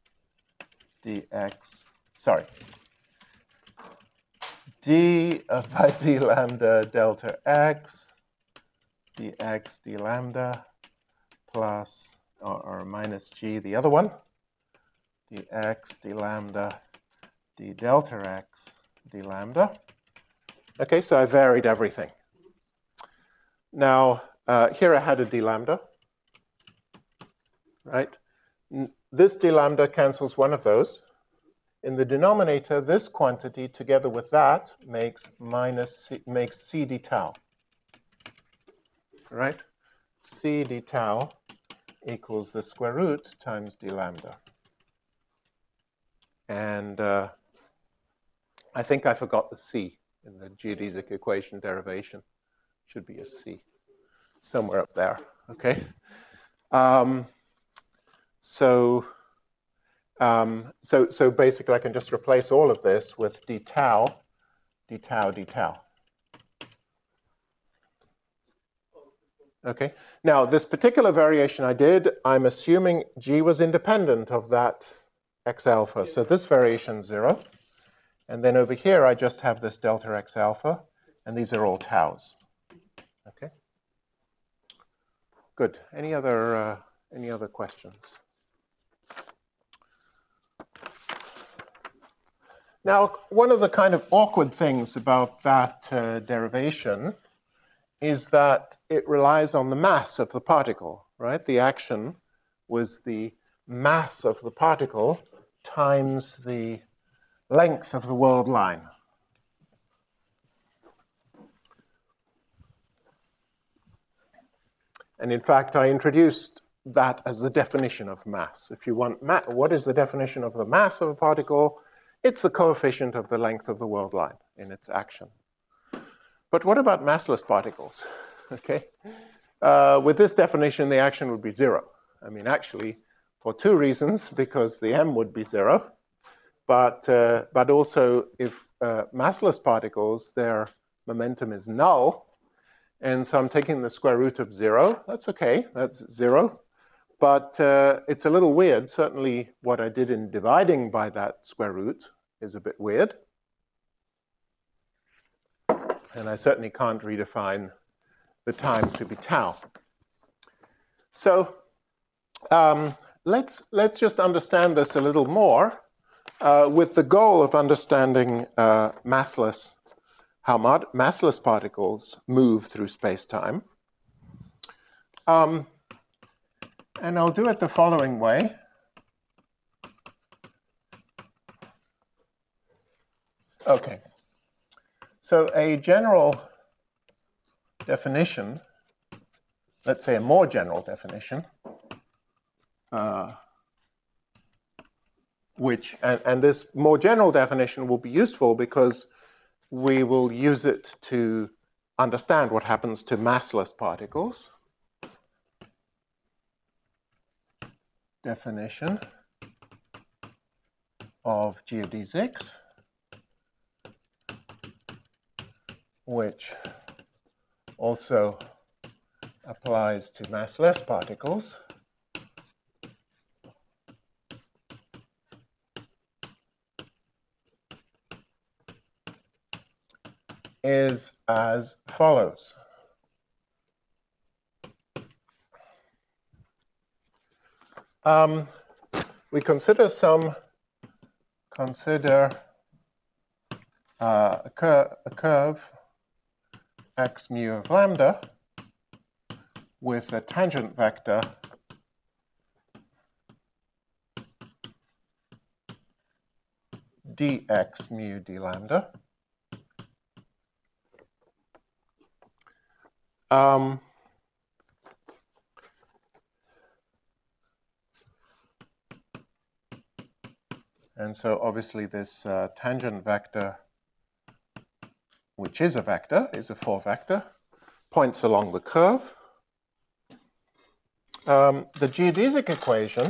dx, sorry, d uh, by d lambda delta x dx d lambda plus or, or minus g the other one dx d lambda d delta x d lambda. Okay, so I varied everything. Now uh, here I had a d lambda, right? N this d lambda cancels one of those. In the denominator, this quantity together with that makes minus c, makes c d tau. Right? C d tau equals the square root times d lambda. And uh, I think I forgot the c in the geodesic equation derivation. Should be a c somewhere up there. Okay. Um, so, um, so, so basically, I can just replace all of this with d tau, d tau, d tau. Okay. Now, this particular variation I did, I'm assuming G was independent of that X alpha. So this variation is zero. And then over here, I just have this delta X alpha. And these are all taus. Okay. Good. Any other, uh, any other questions? Now, one of the kind of awkward things about that uh, derivation is that it relies on the mass of the particle, right? The action was the mass of the particle times the length of the world line. And in fact, I introduced that as the definition of mass. If you want, ma what is the definition of the mass of a particle? It's the coefficient of the length of the world line in its action. But what about massless particles? Okay, uh, with this definition, the action would be zero. I mean, actually, for two reasons, because the m would be zero, but uh, but also if uh, massless particles, their momentum is null, and so I'm taking the square root of zero. That's okay, that's zero. But uh, it's a little weird. Certainly what I did in dividing by that square root is a bit weird. And I certainly can't redefine the time to be tau. So um, let's, let's just understand this a little more uh, with the goal of understanding uh, massless, how massless particles move through space-time. Um, And I'll do it the following way. Okay. So a general definition, let's say a more general definition, uh, which, and, and this more general definition will be useful because we will use it to understand what happens to massless particles. Definition of geodesics, which also applies to massless particles, is as follows. Um, we consider some, consider uh, a, cur a curve x mu of lambda with a tangent vector dx mu d lambda. Um, And so obviously this uh, tangent vector, which is a vector, is a four vector, points along the curve. Um, the geodesic equation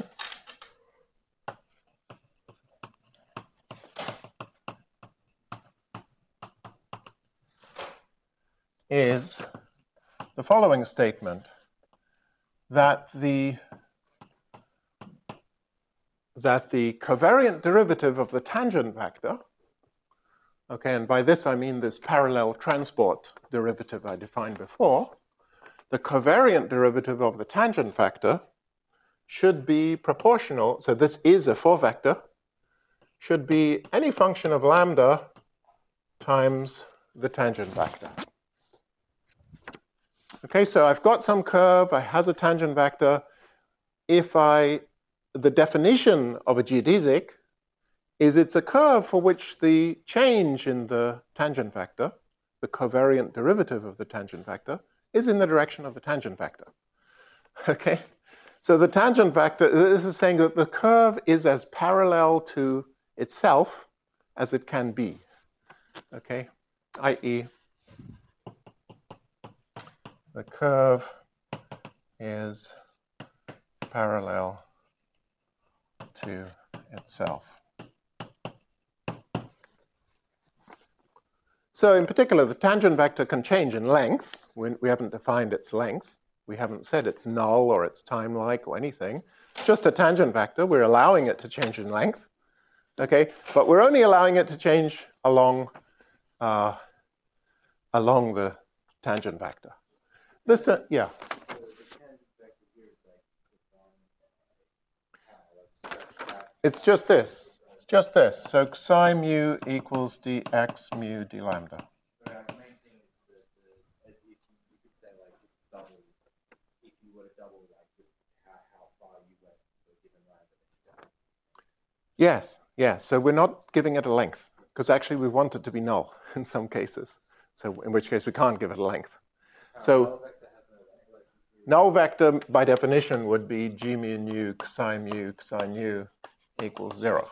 is the following statement, that the that the covariant derivative of the tangent vector, okay, and by this I mean this parallel transport derivative I defined before, the covariant derivative of the tangent vector should be proportional, so this is a four vector, should be any function of lambda times the tangent vector. Okay, so I've got some curve, it has a tangent vector. If I The definition of a geodesic is it's a curve for which the change in the tangent vector, the covariant derivative of the tangent vector, is in the direction of the tangent vector. Okay? So the tangent vector, this is saying that the curve is as parallel to itself as it can be. Okay? that is, the curve is parallel to itself. So in particular, the tangent vector can change in length. We, we haven't defined its length. We haven't said it's null or it's time-like or anything. It's just a tangent vector. We're allowing it to change in length. Okay, but we're only allowing it to change along, uh, along the tangent vector. This, uh, yeah. It's just this. It's just this. So psi mu equals dx mu d lambda. The main thing is that, uh, as if you, you could say like this double, if you were to double like how, how far you went for a given lambda. Yes, yes. So we're not giving it a length, because actually we want it to be null in some cases. So in which case we can't give it a length. So null vector by definition would be g mu nu psi mu psi nu equals zero.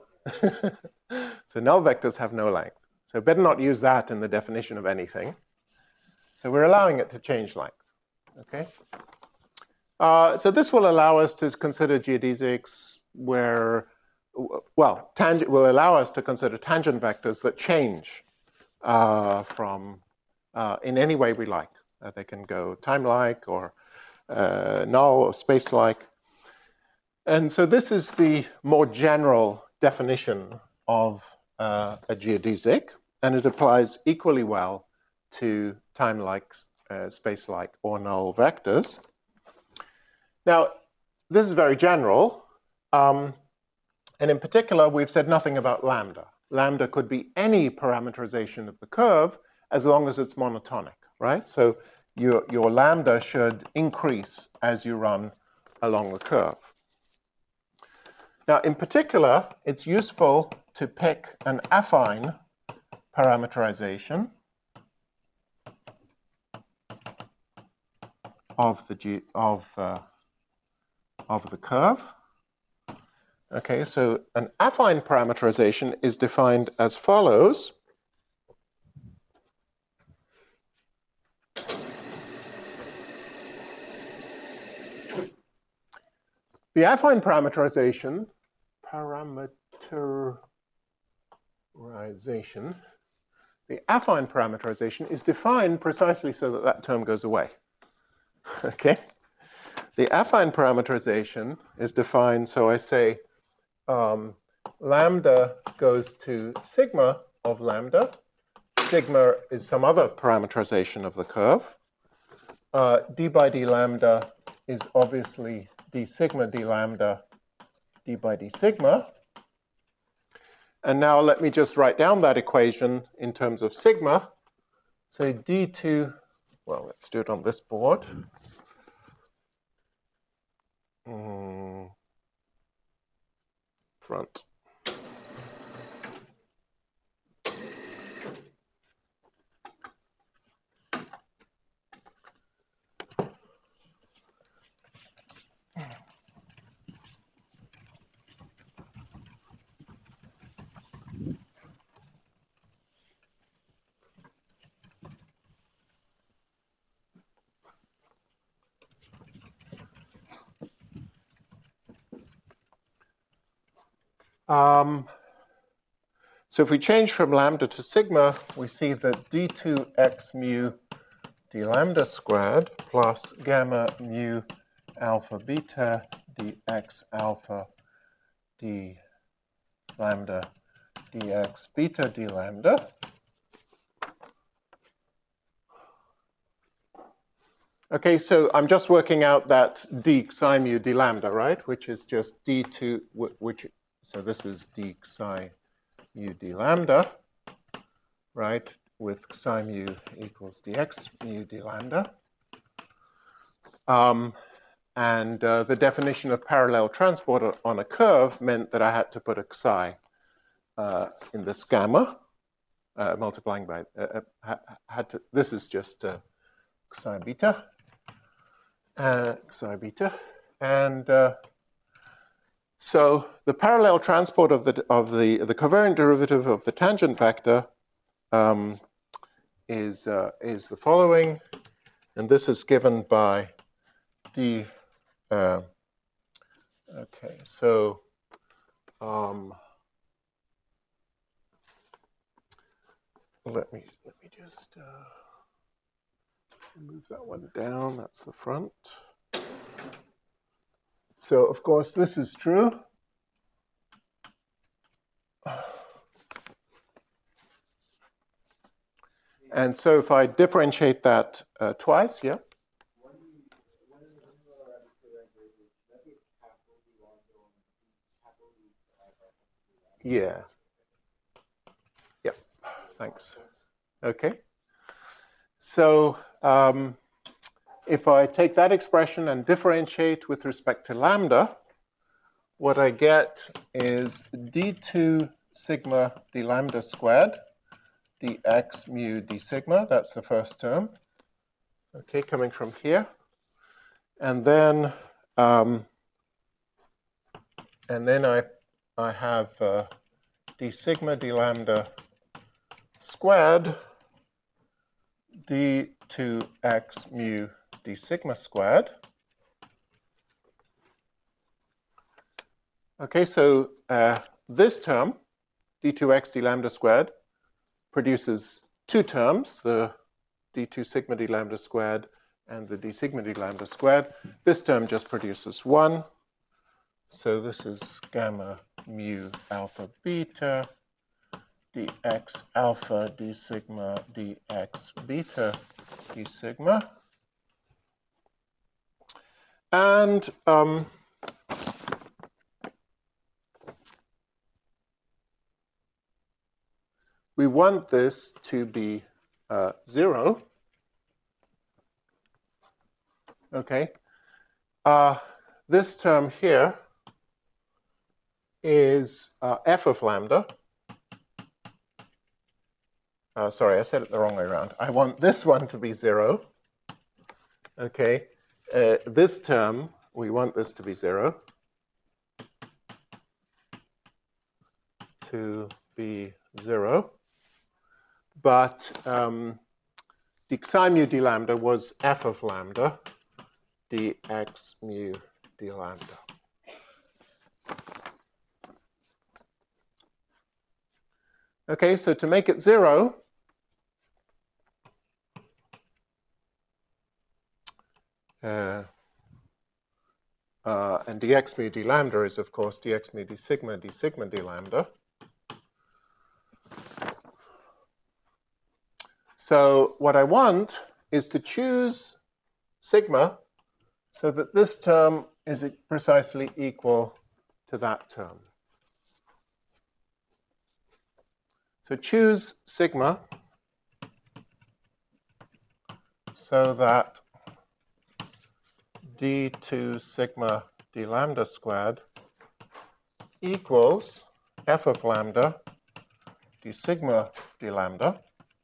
So null vectors have no length. So better not use that in the definition of anything. So we're allowing it to change length. Okay. Uh, so this will allow us to consider geodesics where, well, tangent will allow us to consider tangent vectors that change uh, from uh, in any way we like. Uh, they can go time-like or uh, null or space-like. And so this is the more general definition of uh, a geodesic, and it applies equally well to time-like, uh, space-like, or null vectors. Now, this is very general, um, and in particular, we've said nothing about lambda. Lambda could be any parameterization of the curve as long as it's monotonic, right? So your, your lambda should increase as you run along the curve. Now, in particular, it's useful to pick an affine parameterization of the G, of uh, of the curve. Okay, so an affine parameterization is defined as follows. The affine parameterization, parameterization, the affine parameterization is defined precisely so that that term goes away. Okay? The affine parameterization is defined, so I say um, lambda goes to sigma of lambda. Sigma is some other parameterization of the curve. Uh, d by d lambda is obviously d sigma d lambda d by d sigma. And now let me just write down that equation in terms of sigma. So d two, well, let's do it on this board. Mm, front. Um, so if we change from lambda to sigma, we see that d two x mu d lambda squared plus gamma mu alpha beta dx alpha d lambda dx beta d lambda Okay, so I'm just working out that d psi mu d lambda, right? Which is just d two, which, so this is d psi mu d lambda, right? With psi mu equals dx mu d lambda. Um, and uh, the definition of parallel transport on a curve meant that I had to put a psi uh, in this gamma, uh, multiplying by, uh, uh, had to, this is just uh, psi beta. Uh, psi beta, and uh, so the parallel transport of the of the the covariant derivative of the tangent vector um, is uh, is the following, and this is given by d. Uh, okay, so um, let me let me just. Uh, Move that one down, that's the front. So, of course, this is true. And so if I differentiate that uh, twice, yeah? Yeah. Yeah, thanks. Okay. So um, if I take that expression and differentiate with respect to lambda, what I get is d two sigma d lambda squared dx mu d sigma. That's the first term. Okay, coming from here. And then um, and then I I have uh, d sigma d lambda squared d two x mu d sigma squared. Okay, so uh, this term, d two x d lambda squared, produces two terms, the d two sigma d lambda squared and the d sigma d lambda squared. This term just produces one. So this is gamma mu alpha beta dx alpha d sigma dx beta d sigma. And um, we want this to be uh, zero. Okay. Uh, this term here is uh, f of lambda. Uh, sorry, I said it the wrong way around. I want this one to be zero. Okay. Uh, this term, we want this to be zero. To be zero. But um, d psi mu d lambda was f of lambda dx mu d lambda. Okay, so to make it zero, uh, uh, and dx mu d lambda is, of course, dx mu d sigma d sigma d lambda. So what I want is to choose sigma so that this term is precisely equal to that term. So choose sigma so that d two sigma d lambda squared equals f of lambda d sigma d lambda.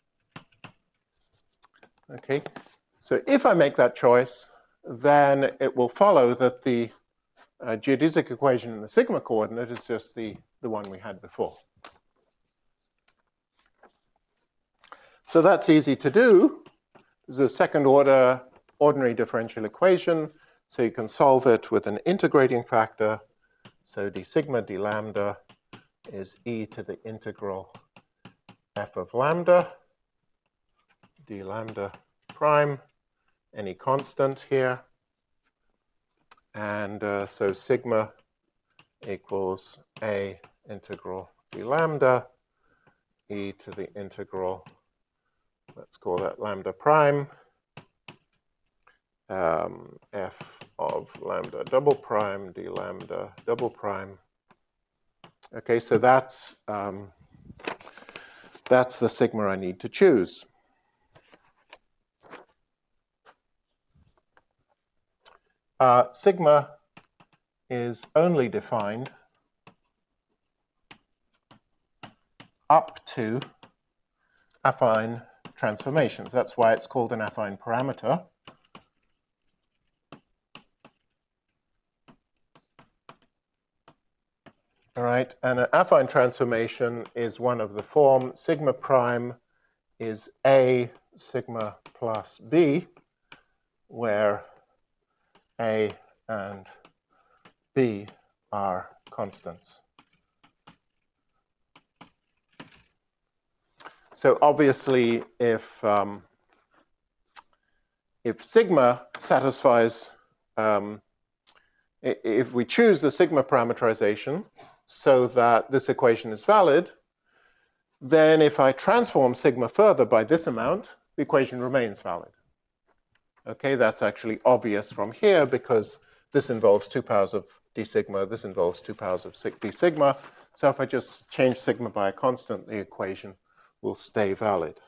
Okay, so if I make that choice, then it will follow that the uh, geodesic equation in the sigma coordinate is just the, the one we had before. So that's easy to do. This is a second order ordinary differential equation, so you can solve it with an integrating factor. So d sigma d lambda is e to the integral f of lambda d lambda prime, any constant here. And uh, so sigma equals a integral d lambda e to the integral, let's call that lambda prime, um, f of lambda double prime d lambda double prime. Okay, so that's, um, that's the sigma I need to choose. Uh, sigma is only defined up to affine transformations. That's why it's called an affine parameter. All right, and an affine transformation is one of the form sigma prime is A sigma plus B, where A and B are constants. So obviously, if um, if sigma satisfies, um, if we choose the sigma parameterization so that this equation is valid, then if I transform sigma further by this amount, the equation remains valid. Okay, that's actually obvious from here because this involves two powers of d sigma, this involves two powers of d sigma. So if I just change sigma by a constant, the equation will stay valid.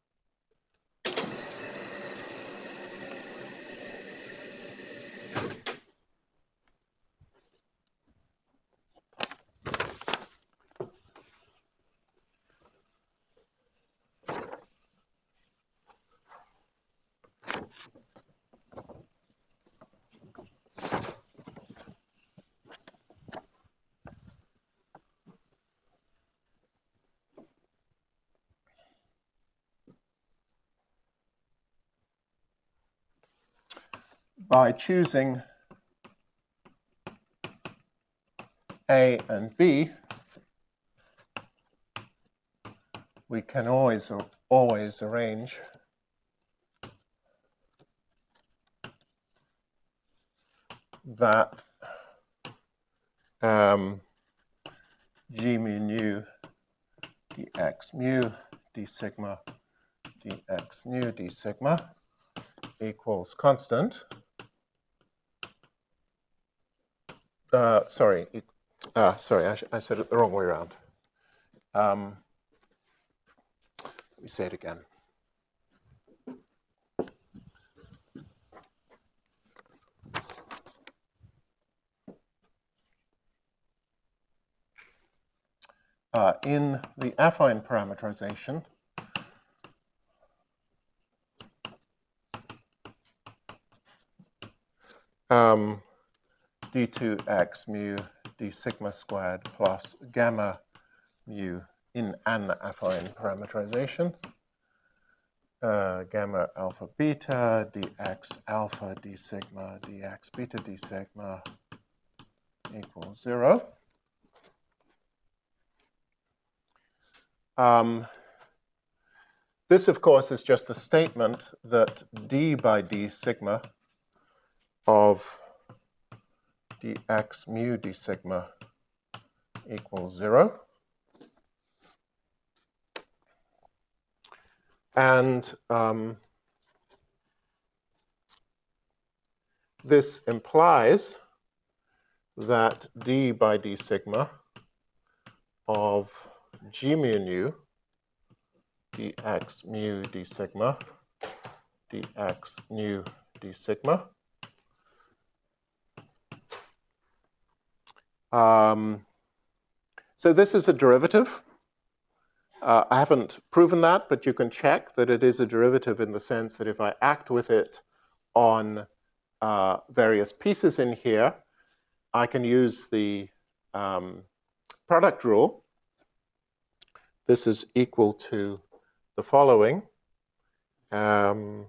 By choosing A and B, we can always always arrange that um, g mu nu dx mu d sigma dx nu d sigma equals constant. Uh, sorry, uh, sorry, I, I said it the wrong way around. Um, let me say it again. Uh, in the affine parameterization, um, d two x mu d sigma squared plus gamma mu in an affine parameterization, uh, gamma alpha beta dx alpha d sigma dx beta d sigma equals zero. Um, this, of course, is just the statement that d by d sigma of dx mu d sigma equals zero. And um, this implies that d by d sigma of g mu nu dx mu d sigma dx nu d sigma Um, so this is a derivative. Uh, I haven't proven that, but you can check that it is a derivative in the sense that if I act with it on uh, various pieces in here, I can use the um, product rule. This is equal to the following. Um,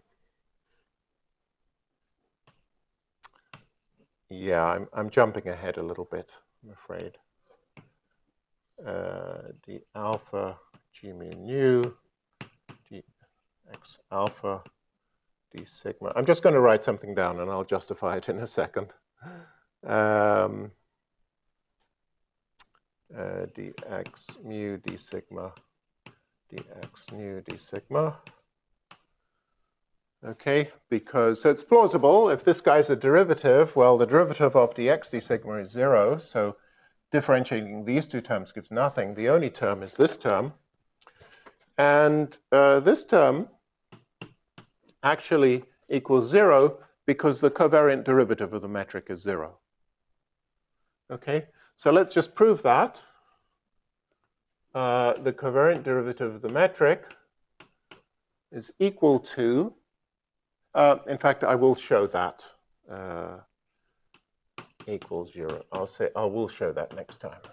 yeah, I'm, I'm jumping ahead a little bit, I'm afraid. Uh, d alpha g mu nu dx alpha d sigma. I'm just going to write something down and I'll justify it in a second. Um, uh, dx mu d sigma dx nu d sigma. Okay, because so it's plausible. If this guy's a derivative, well, the derivative of dx d sigma is zero. So differentiating these two terms gives nothing. The only term is this term. And uh, this term actually equals zero because the covariant derivative of the metric is zero. Okay, so let's just prove that. Uh, the covariant derivative of the metric is equal to, uh, in fact, I will show that uh, equals zero. I'll say, I will show that next time.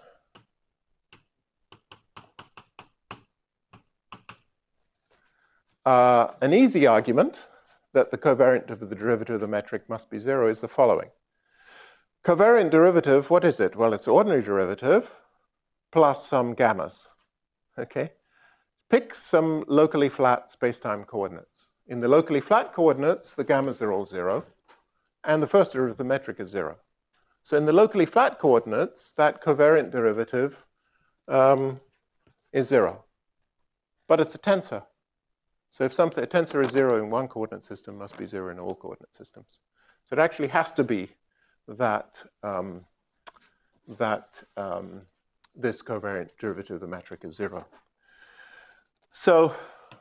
Uh, an easy argument that the covariant of the derivative of the metric must be zero is the following. Covariant derivative, what is it? Well, it's ordinary derivative plus some gammas. Okay? Pick some locally flat space-time coordinates. In the locally flat coordinates, the gammas are all zero, and the first derivative of the metric is zero. So in the locally flat coordinates, that covariant derivative um, is zero. But it's a tensor. So if something, a tensor is zero in one coordinate system, it must be zero in all coordinate systems. So it actually has to be that, um, that um, this covariant derivative of the metric is zero. So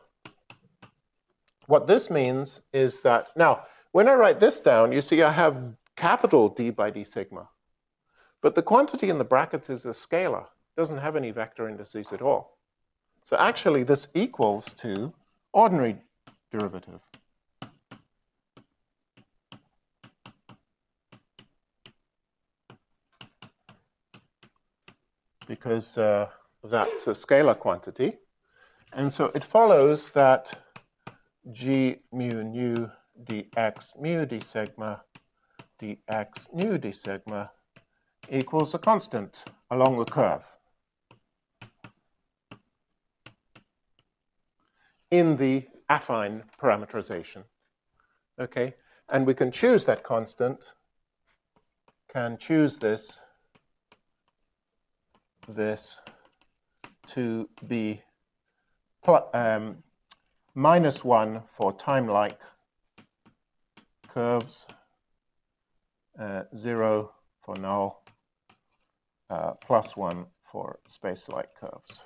what this means is that, now, when I write this down, you see I have capital D by d sigma. But the quantity in the brackets is a scalar. It doesn't have any vector indices at all. So actually, this equals to ordinary derivative. Because uh, that's a scalar quantity. And so it follows that g mu nu dx mu d sigma dx nu d sigma equals a constant along the curve in the affine parameterization. Okay, and we can choose that constant, can choose this, this to be um, minus one for time-like curves, uh, zero for null, uh, plus one for space-like curves.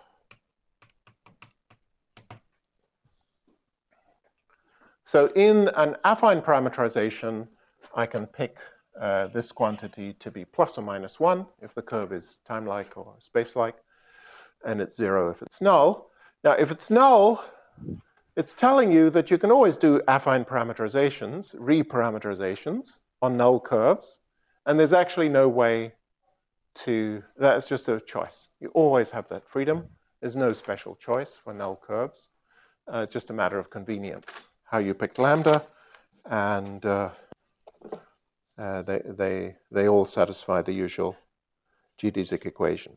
So in an affine parameterization, I can pick uh, this quantity to be plus or minus one if the curve is time-like or space-like, and it's zero if it's null. Now, if it's null, it's telling you that you can always do affine parameterizations, reparameterizations on null curves, and there's actually no way to, that's just a choice. You always have that freedom. There's no special choice for null curves. Uh, it's just a matter of convenience, how you pick lambda, and uh, uh, they, they, they all satisfy the usual geodesic equation.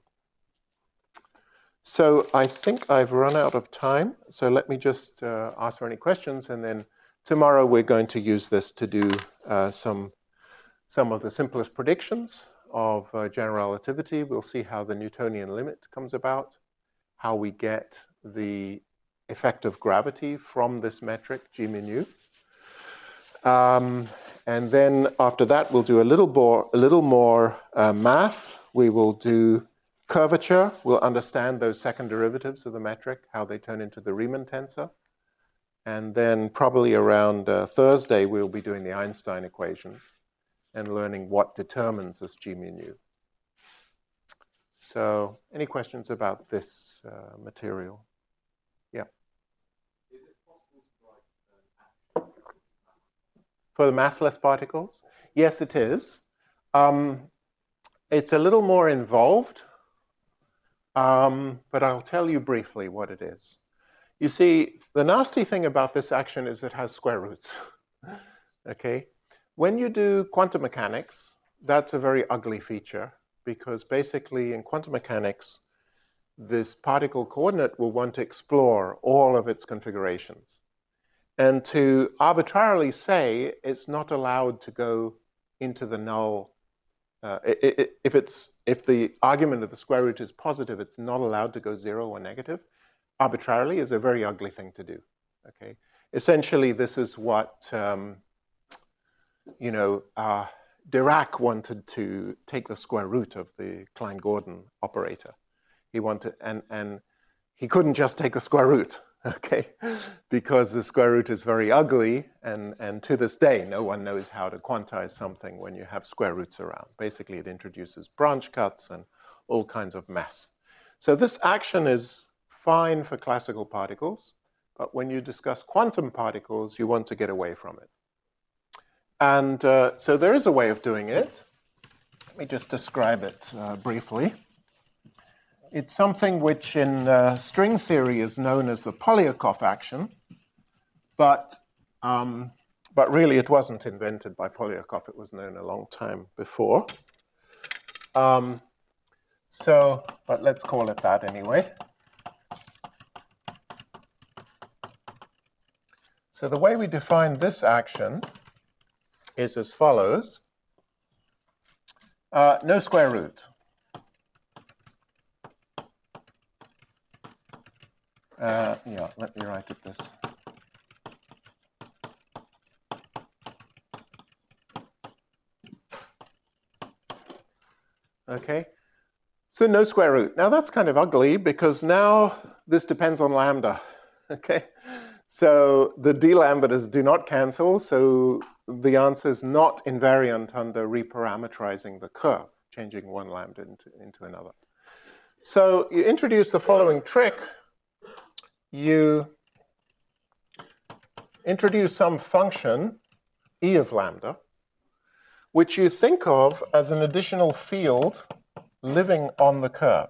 So I think I've run out of time, so let me just uh, ask for any questions, and then tomorrow we're going to use this to do uh, some, some of the simplest predictions of uh, general relativity. We'll see how the Newtonian limit comes about, how we get the effect of gravity from this metric, g mu nu. Um, and then after that, we'll do a little more, a little more uh, math. We will do curvature. We'll understand those second derivatives of the metric, how they turn into the Riemann tensor. And then probably around uh, Thursday, we'll be doing the Einstein equations and learning what determines this g mu nu. So any questions about this uh, material? Yeah. Is it possible to write an action For the massless particles? Yes, it is. Um, it's a little more involved. Um, but I'll tell you briefly what it is. You see, the nasty thing about this action is it has square roots. Okay? When you do quantum mechanics, that's a very ugly feature, because basically in quantum mechanics, this particle coordinate will want to explore all of its configurations. And to arbitrarily say it's not allowed to go into the null. Uh, it, it, if, it's, if the argument of the square root is positive, it's not allowed to go zero or negative, arbitrarily is a very ugly thing to do. Okay? Essentially, this is what, um, you know, uh, Dirac wanted to take the square root of the Klein-Gordon operator. He wanted, and, and he couldn't just take the square root, okay? Because the square root is very ugly, and, and to this day, no one knows how to quantize something when you have square roots around. Basically, it introduces branch cuts and all kinds of mess. So this action is fine for classical particles, but when you discuss quantum particles, you want to get away from it. And uh, so there is a way of doing it. Let me just describe it uh, briefly. It's something which in uh, string theory is known as the Polyakov action, but, um, but really it wasn't invented by Polyakov. It was known a long time before. Um, so, but let's call it that anyway. So the way we define this action is as follows. Uh, no square root. Uh, yeah, let me write it this. Okay, so no square root. Now that's kind of ugly because now this depends on lambda. Okay, so the d lambdas do not cancel, so the answer is not invariant under reparametrizing the curve, changing one lambda into, into another. So you introduce the following trick. You introduce some function, e of lambda, which you think of as an additional field living on the curve.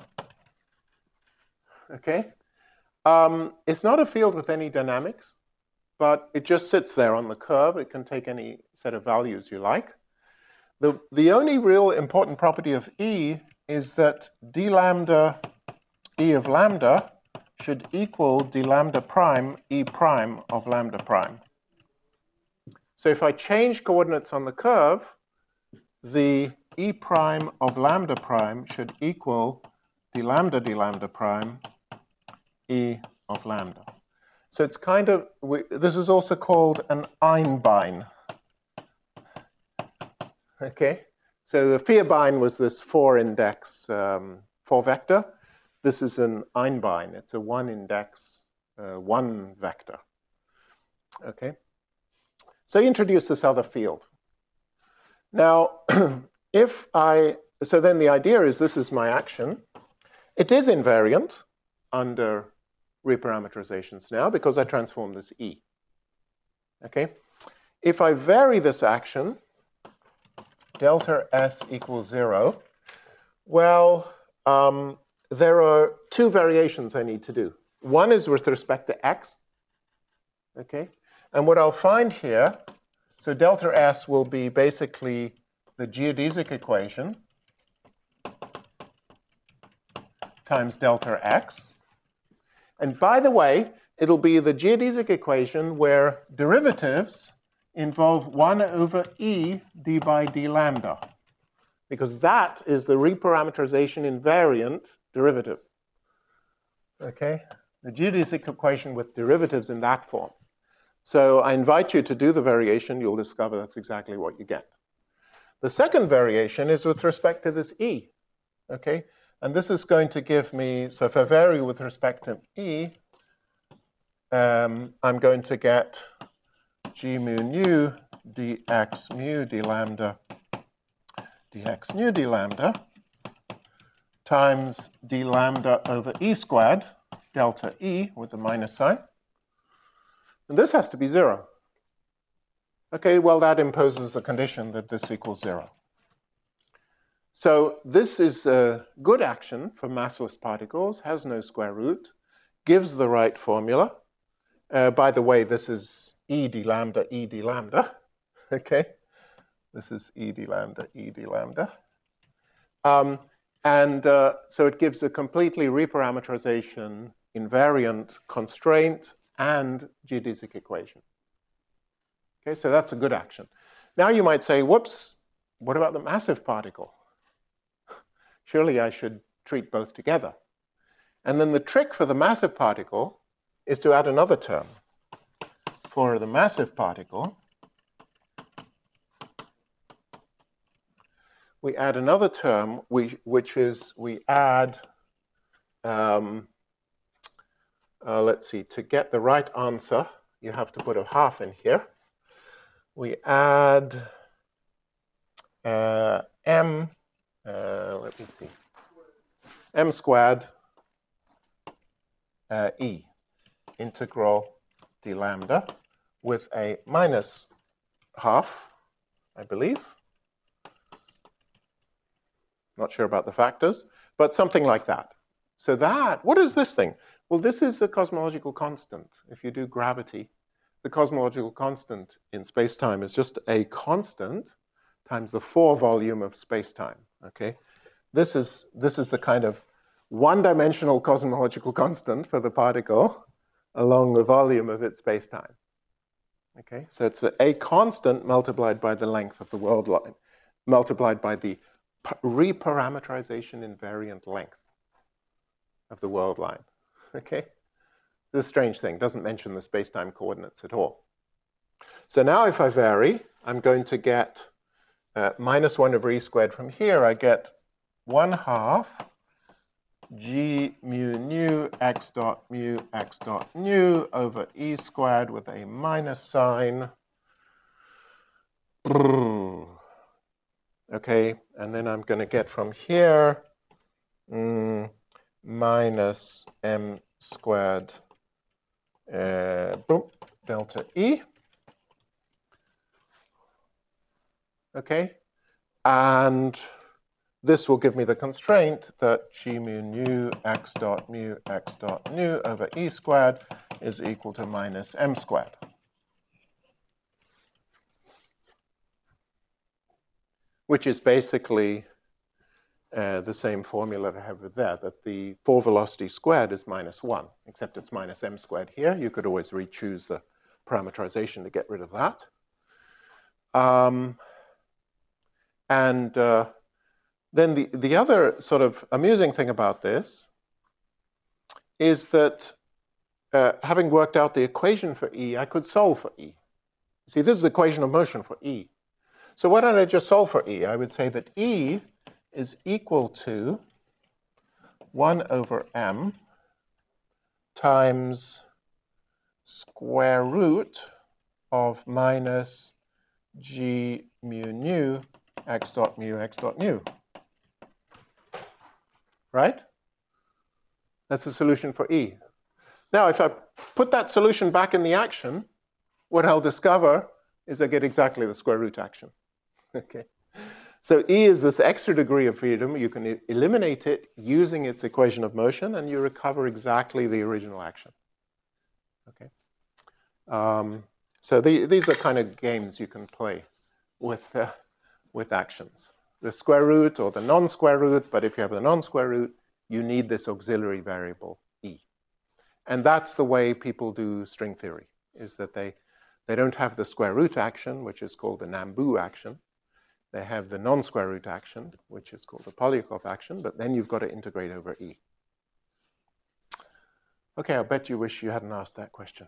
Okay? Um, it's not a field with any dynamics, but it just sits there on the curve. It can take any set of values you like. The, the only real important property of E is that d lambda E of lambda should equal d lambda prime E prime of lambda prime. So if I change coordinates on the curve, the E prime of lambda prime should equal d lambda d lambda prime E of lambda. So it's kind of, we, this is also called an Einbein. Okay, so the Vierbein was this four index, um, four vector. This is an Einbein. It's a one index, uh, one vector. Okay. So you introduce this other field. Now, if I, so then the idea is this is my action. It is invariant under reparameterizations now because I transform this E. Okay. If I vary this action, delta S equals zero, well, um, there are two variations I need to do. One is with respect to X. Okay. And what I'll find here, so delta S will be basically the geodesic equation times delta X. And by the way, it'll be the geodesic equation where derivatives involve one over E d by d lambda, because that is the reparameterization invariant derivative. Okay? The geodesic equation with derivatives in that form. So I invite you to do the variation. You'll discover that's exactly what you get. The second variation is with respect to this E. Okay? And this is going to give me, so if I vary with respect to E, um, I'm going to get g mu nu dx mu d lambda dx nu d lambda times d lambda over E squared, delta E with the minus sign. And this has to be zero. Okay, well, that imposes the condition that this equals zero. So this is a good action for massless particles, has no square root, gives the right formula. Uh, by the way, this is E d lambda, E d lambda. Okay, this is E d lambda, E d lambda. Um, and uh, so it gives a completely reparameterization invariant constraint and geodesic equation. Okay, so that's a good action. Now you might say, whoops, what about the massive particle? Surely I should treat both together. And then the trick for the massive particle is to add another term. For the massive particle, we add another term, which, which is we add, um, uh, let's see, to get the right answer, you have to put a half in here. We add uh, m, uh, let me see, m squared uh, e, integral d lambda, with a minus half, I believe. Not sure about the factors, but something like that. So that, what is this thing? Well, this is a cosmological constant. If you do gravity, the cosmological constant in space-time is just a constant times the four volume of space-time, okay? This is, this is the kind of one-dimensional cosmological constant for the particle along the volume of its space-time. Okay, so it's a, a constant multiplied by the length of the world line, multiplied by the reparameterization invariant length of the world line. Okay, this strange thing doesn't mention the space-time coordinates at all. So now if I vary, I'm going to get uh, minus one over e squared. From here, I get one half g mu nu x dot mu x dot nu over e squared with a minus sign. Okay, and then I'm going to get from here mm, minus m squared uh, boom, delta e. Okay, and this will give me the constraint that g mu nu x dot mu x dot nu over e squared is equal to minus m squared. Which is basically uh, the same formula I have there, that the four velocity squared is minus one, except it's minus m squared here. You could always re-choose the parameterization to get rid of that. Um, and uh, Then the, the other sort of amusing thing about this is that uh, having worked out the equation for E, I could solve for E. See, this is the equation of motion for E. So why don't I just solve for E? I would say that E is equal to one over m times square root of minus g mu nu x dot mu x dot nu. Right? That's the solution for E. Now, if I put that solution back in the action, what I'll discover is I get exactly the square root action. Okay. So E is this extra degree of freedom. You can e- eliminate it using its equation of motion, and you recover exactly the original action. Okay. Um, so the, these are kind of games you can play with, uh, with actions. The square root or the non-square root, but if you have the non-square root, you need this auxiliary variable E. And that's the way people do string theory, is that they, they don't have the square root action, which is called the Nambu action. They have the non-square root action, which is called the Polyakov action, but then you've got to integrate over E. Okay, I bet you wish you hadn't asked that question.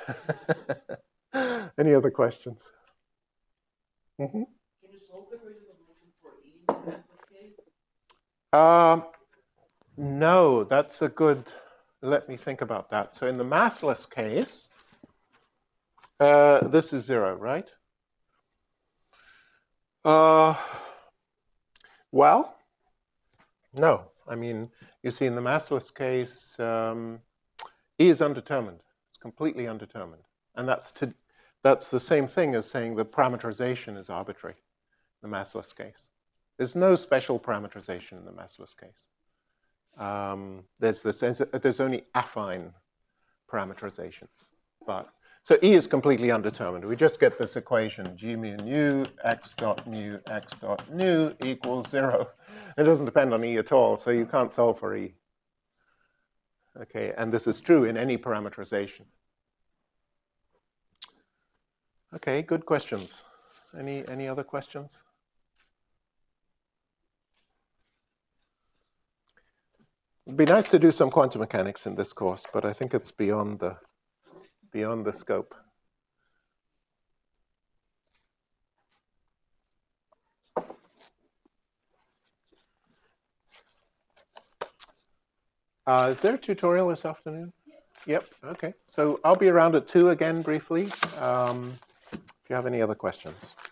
Any other questions? Mm-hmm. Can you solve the equation of motion for E in the massless case? Um, no, that's a good, let me think about that. So in the massless case, uh, this is zero, right? Uh, well, no. I mean, you see in the massless case, um, E is undetermined. It's completely undetermined. And that's, to, that's the same thing as saying the parameterization is arbitrary in the massless case. There's no special parameterization in the massless case. Um, there's, this, there's only affine parameterizations. But, so E is completely undetermined. We just get this equation, g mu nu x dot mu x dot nu equals zero. It doesn't depend on E at all, so you can't solve for E. Okay, and this is true in any parameterization. Okay, good questions. Any, any other questions? It'd be nice to do some quantum mechanics in this course, but I think it's beyond the, beyond the scope. Uh, is there a tutorial this afternoon? Yep, okay. So I'll be around at two again briefly, um, if you have any other questions.